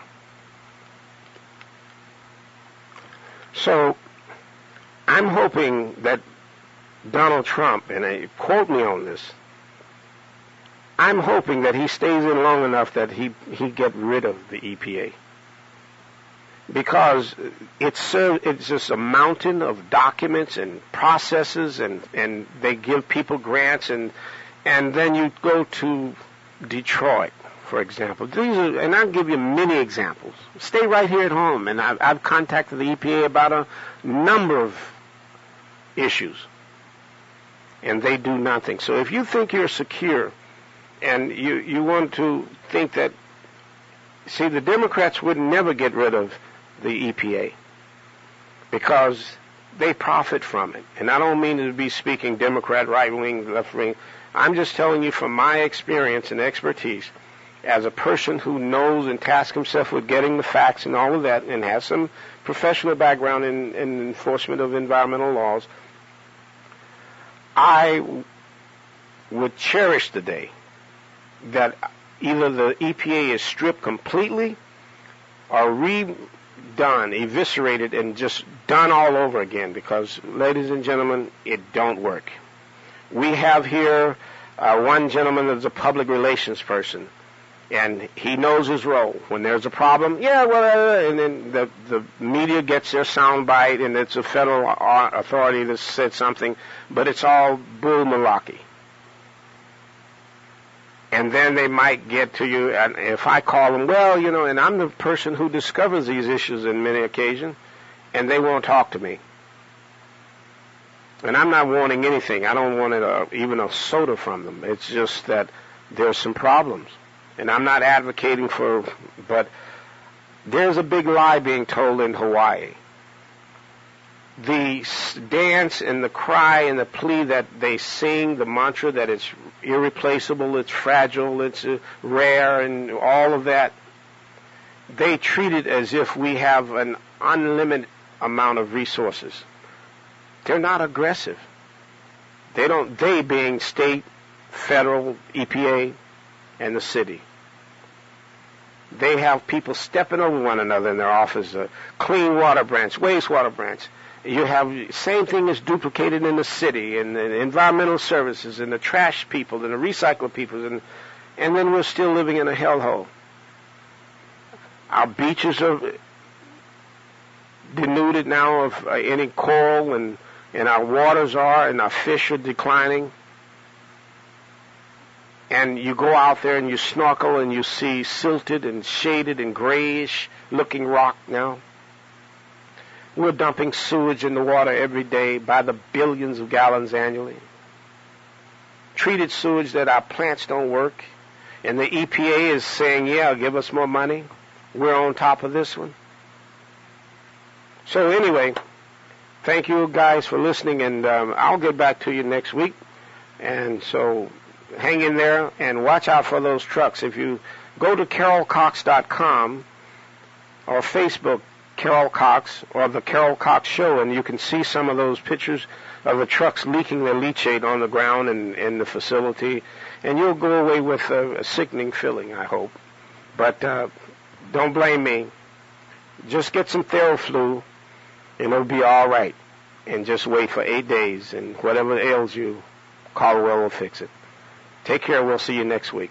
So I'm hoping that Donald Trump, and quote me on this, I'm hoping that he stays in long enough that he get rid of the EPA. Because it's just a mountain of documents and processes, and they give people grants, and then you go to Detroit, for example. And I'll give you many examples. Stay right here at home, and I've contacted the EPA about a number of issues, and they do nothing. So if you think you're secure, and you want to think that, see, the Democrats would never get rid of the EPA because they profit from it. And I don't mean to be speaking Democrat, right-wing, left-wing. I'm just telling you from my experience and expertise as a person who knows and tasks himself with getting the facts and all of that and has some professional background in enforcement of environmental laws. I would cherish the day that either the EPA is stripped completely or redone, eviscerated, and just done all over again because, ladies and gentlemen, it don't work. We have here one gentleman that's a public relations person, and he knows his role. When there's a problem, and then the media gets their sound bite, and it's a federal authority that said something, but it's all bull malarkey. And then they might get to you, and if I call them, well, and I'm the person who discovers these issues in many occasions, and they won't talk to me. And I'm not wanting anything. I don't want even a soda from them. It's just that there's some problems. And I'm not advocating but there's a big lie being told in Hawaii. The dance and the cry and the plea that they sing, the mantra that it's irreplaceable, it's fragile, it's rare, and all of that, they treat it as if we have an unlimited amount of resources. They're not aggressive. They being state, federal, EPA, and the city. They have people stepping over one another in their office, clean water branch, wastewater branch. You have same thing is duplicated in the city, and the environmental services, and the trash people, and the recycle people, and then we're still living in a hellhole. Our beaches are denuded now of any coral, and our waters are, and our fish are declining. And you go out there and you snorkel and you see silted and shaded and grayish looking rock now. We're dumping sewage in the water every day by the billions of gallons annually. Treated sewage that our plants don't work. And the EPA is saying, yeah, give us more money. We're on top of this one. So anyway, thank you guys for listening, and I'll get back to you next week. And so hang in there and watch out for those trucks. If you go to carolcox.com or Facebook, Carol Cox, or the Carol Cox Show, and you can see some of those pictures of the trucks leaking their leachate on the ground and in the facility, and you'll go away with a sickening feeling, I hope. But don't blame me. Just get some Theraflu, and it'll be all right. And just wait for 8 days, and whatever ails you, Caldwell will fix it. Take care. We'll see you next week.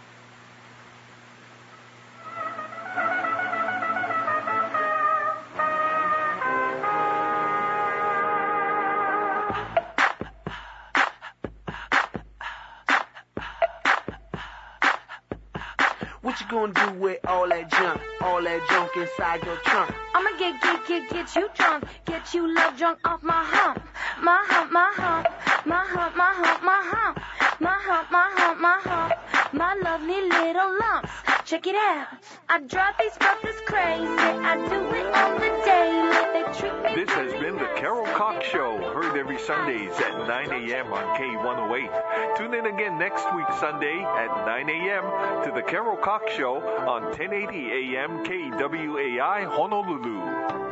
What you gonna do with all that junk inside your trunk? I'ma get you drunk, get you love drunk off my hump, my hump, my hump, my hump, my hump, my hump, my hump, my hump, my hump, my lovely little lumps. Check it out. I drive these brothers crazy. I do it on the daily. They treat me. This has been the Carol Cox Show, heard every Sundays at 9 a.m. on K108. Tune in again next week Sunday at 9 a.m. to the Carol Cox Show on 1080 a.m. KWAI Honolulu.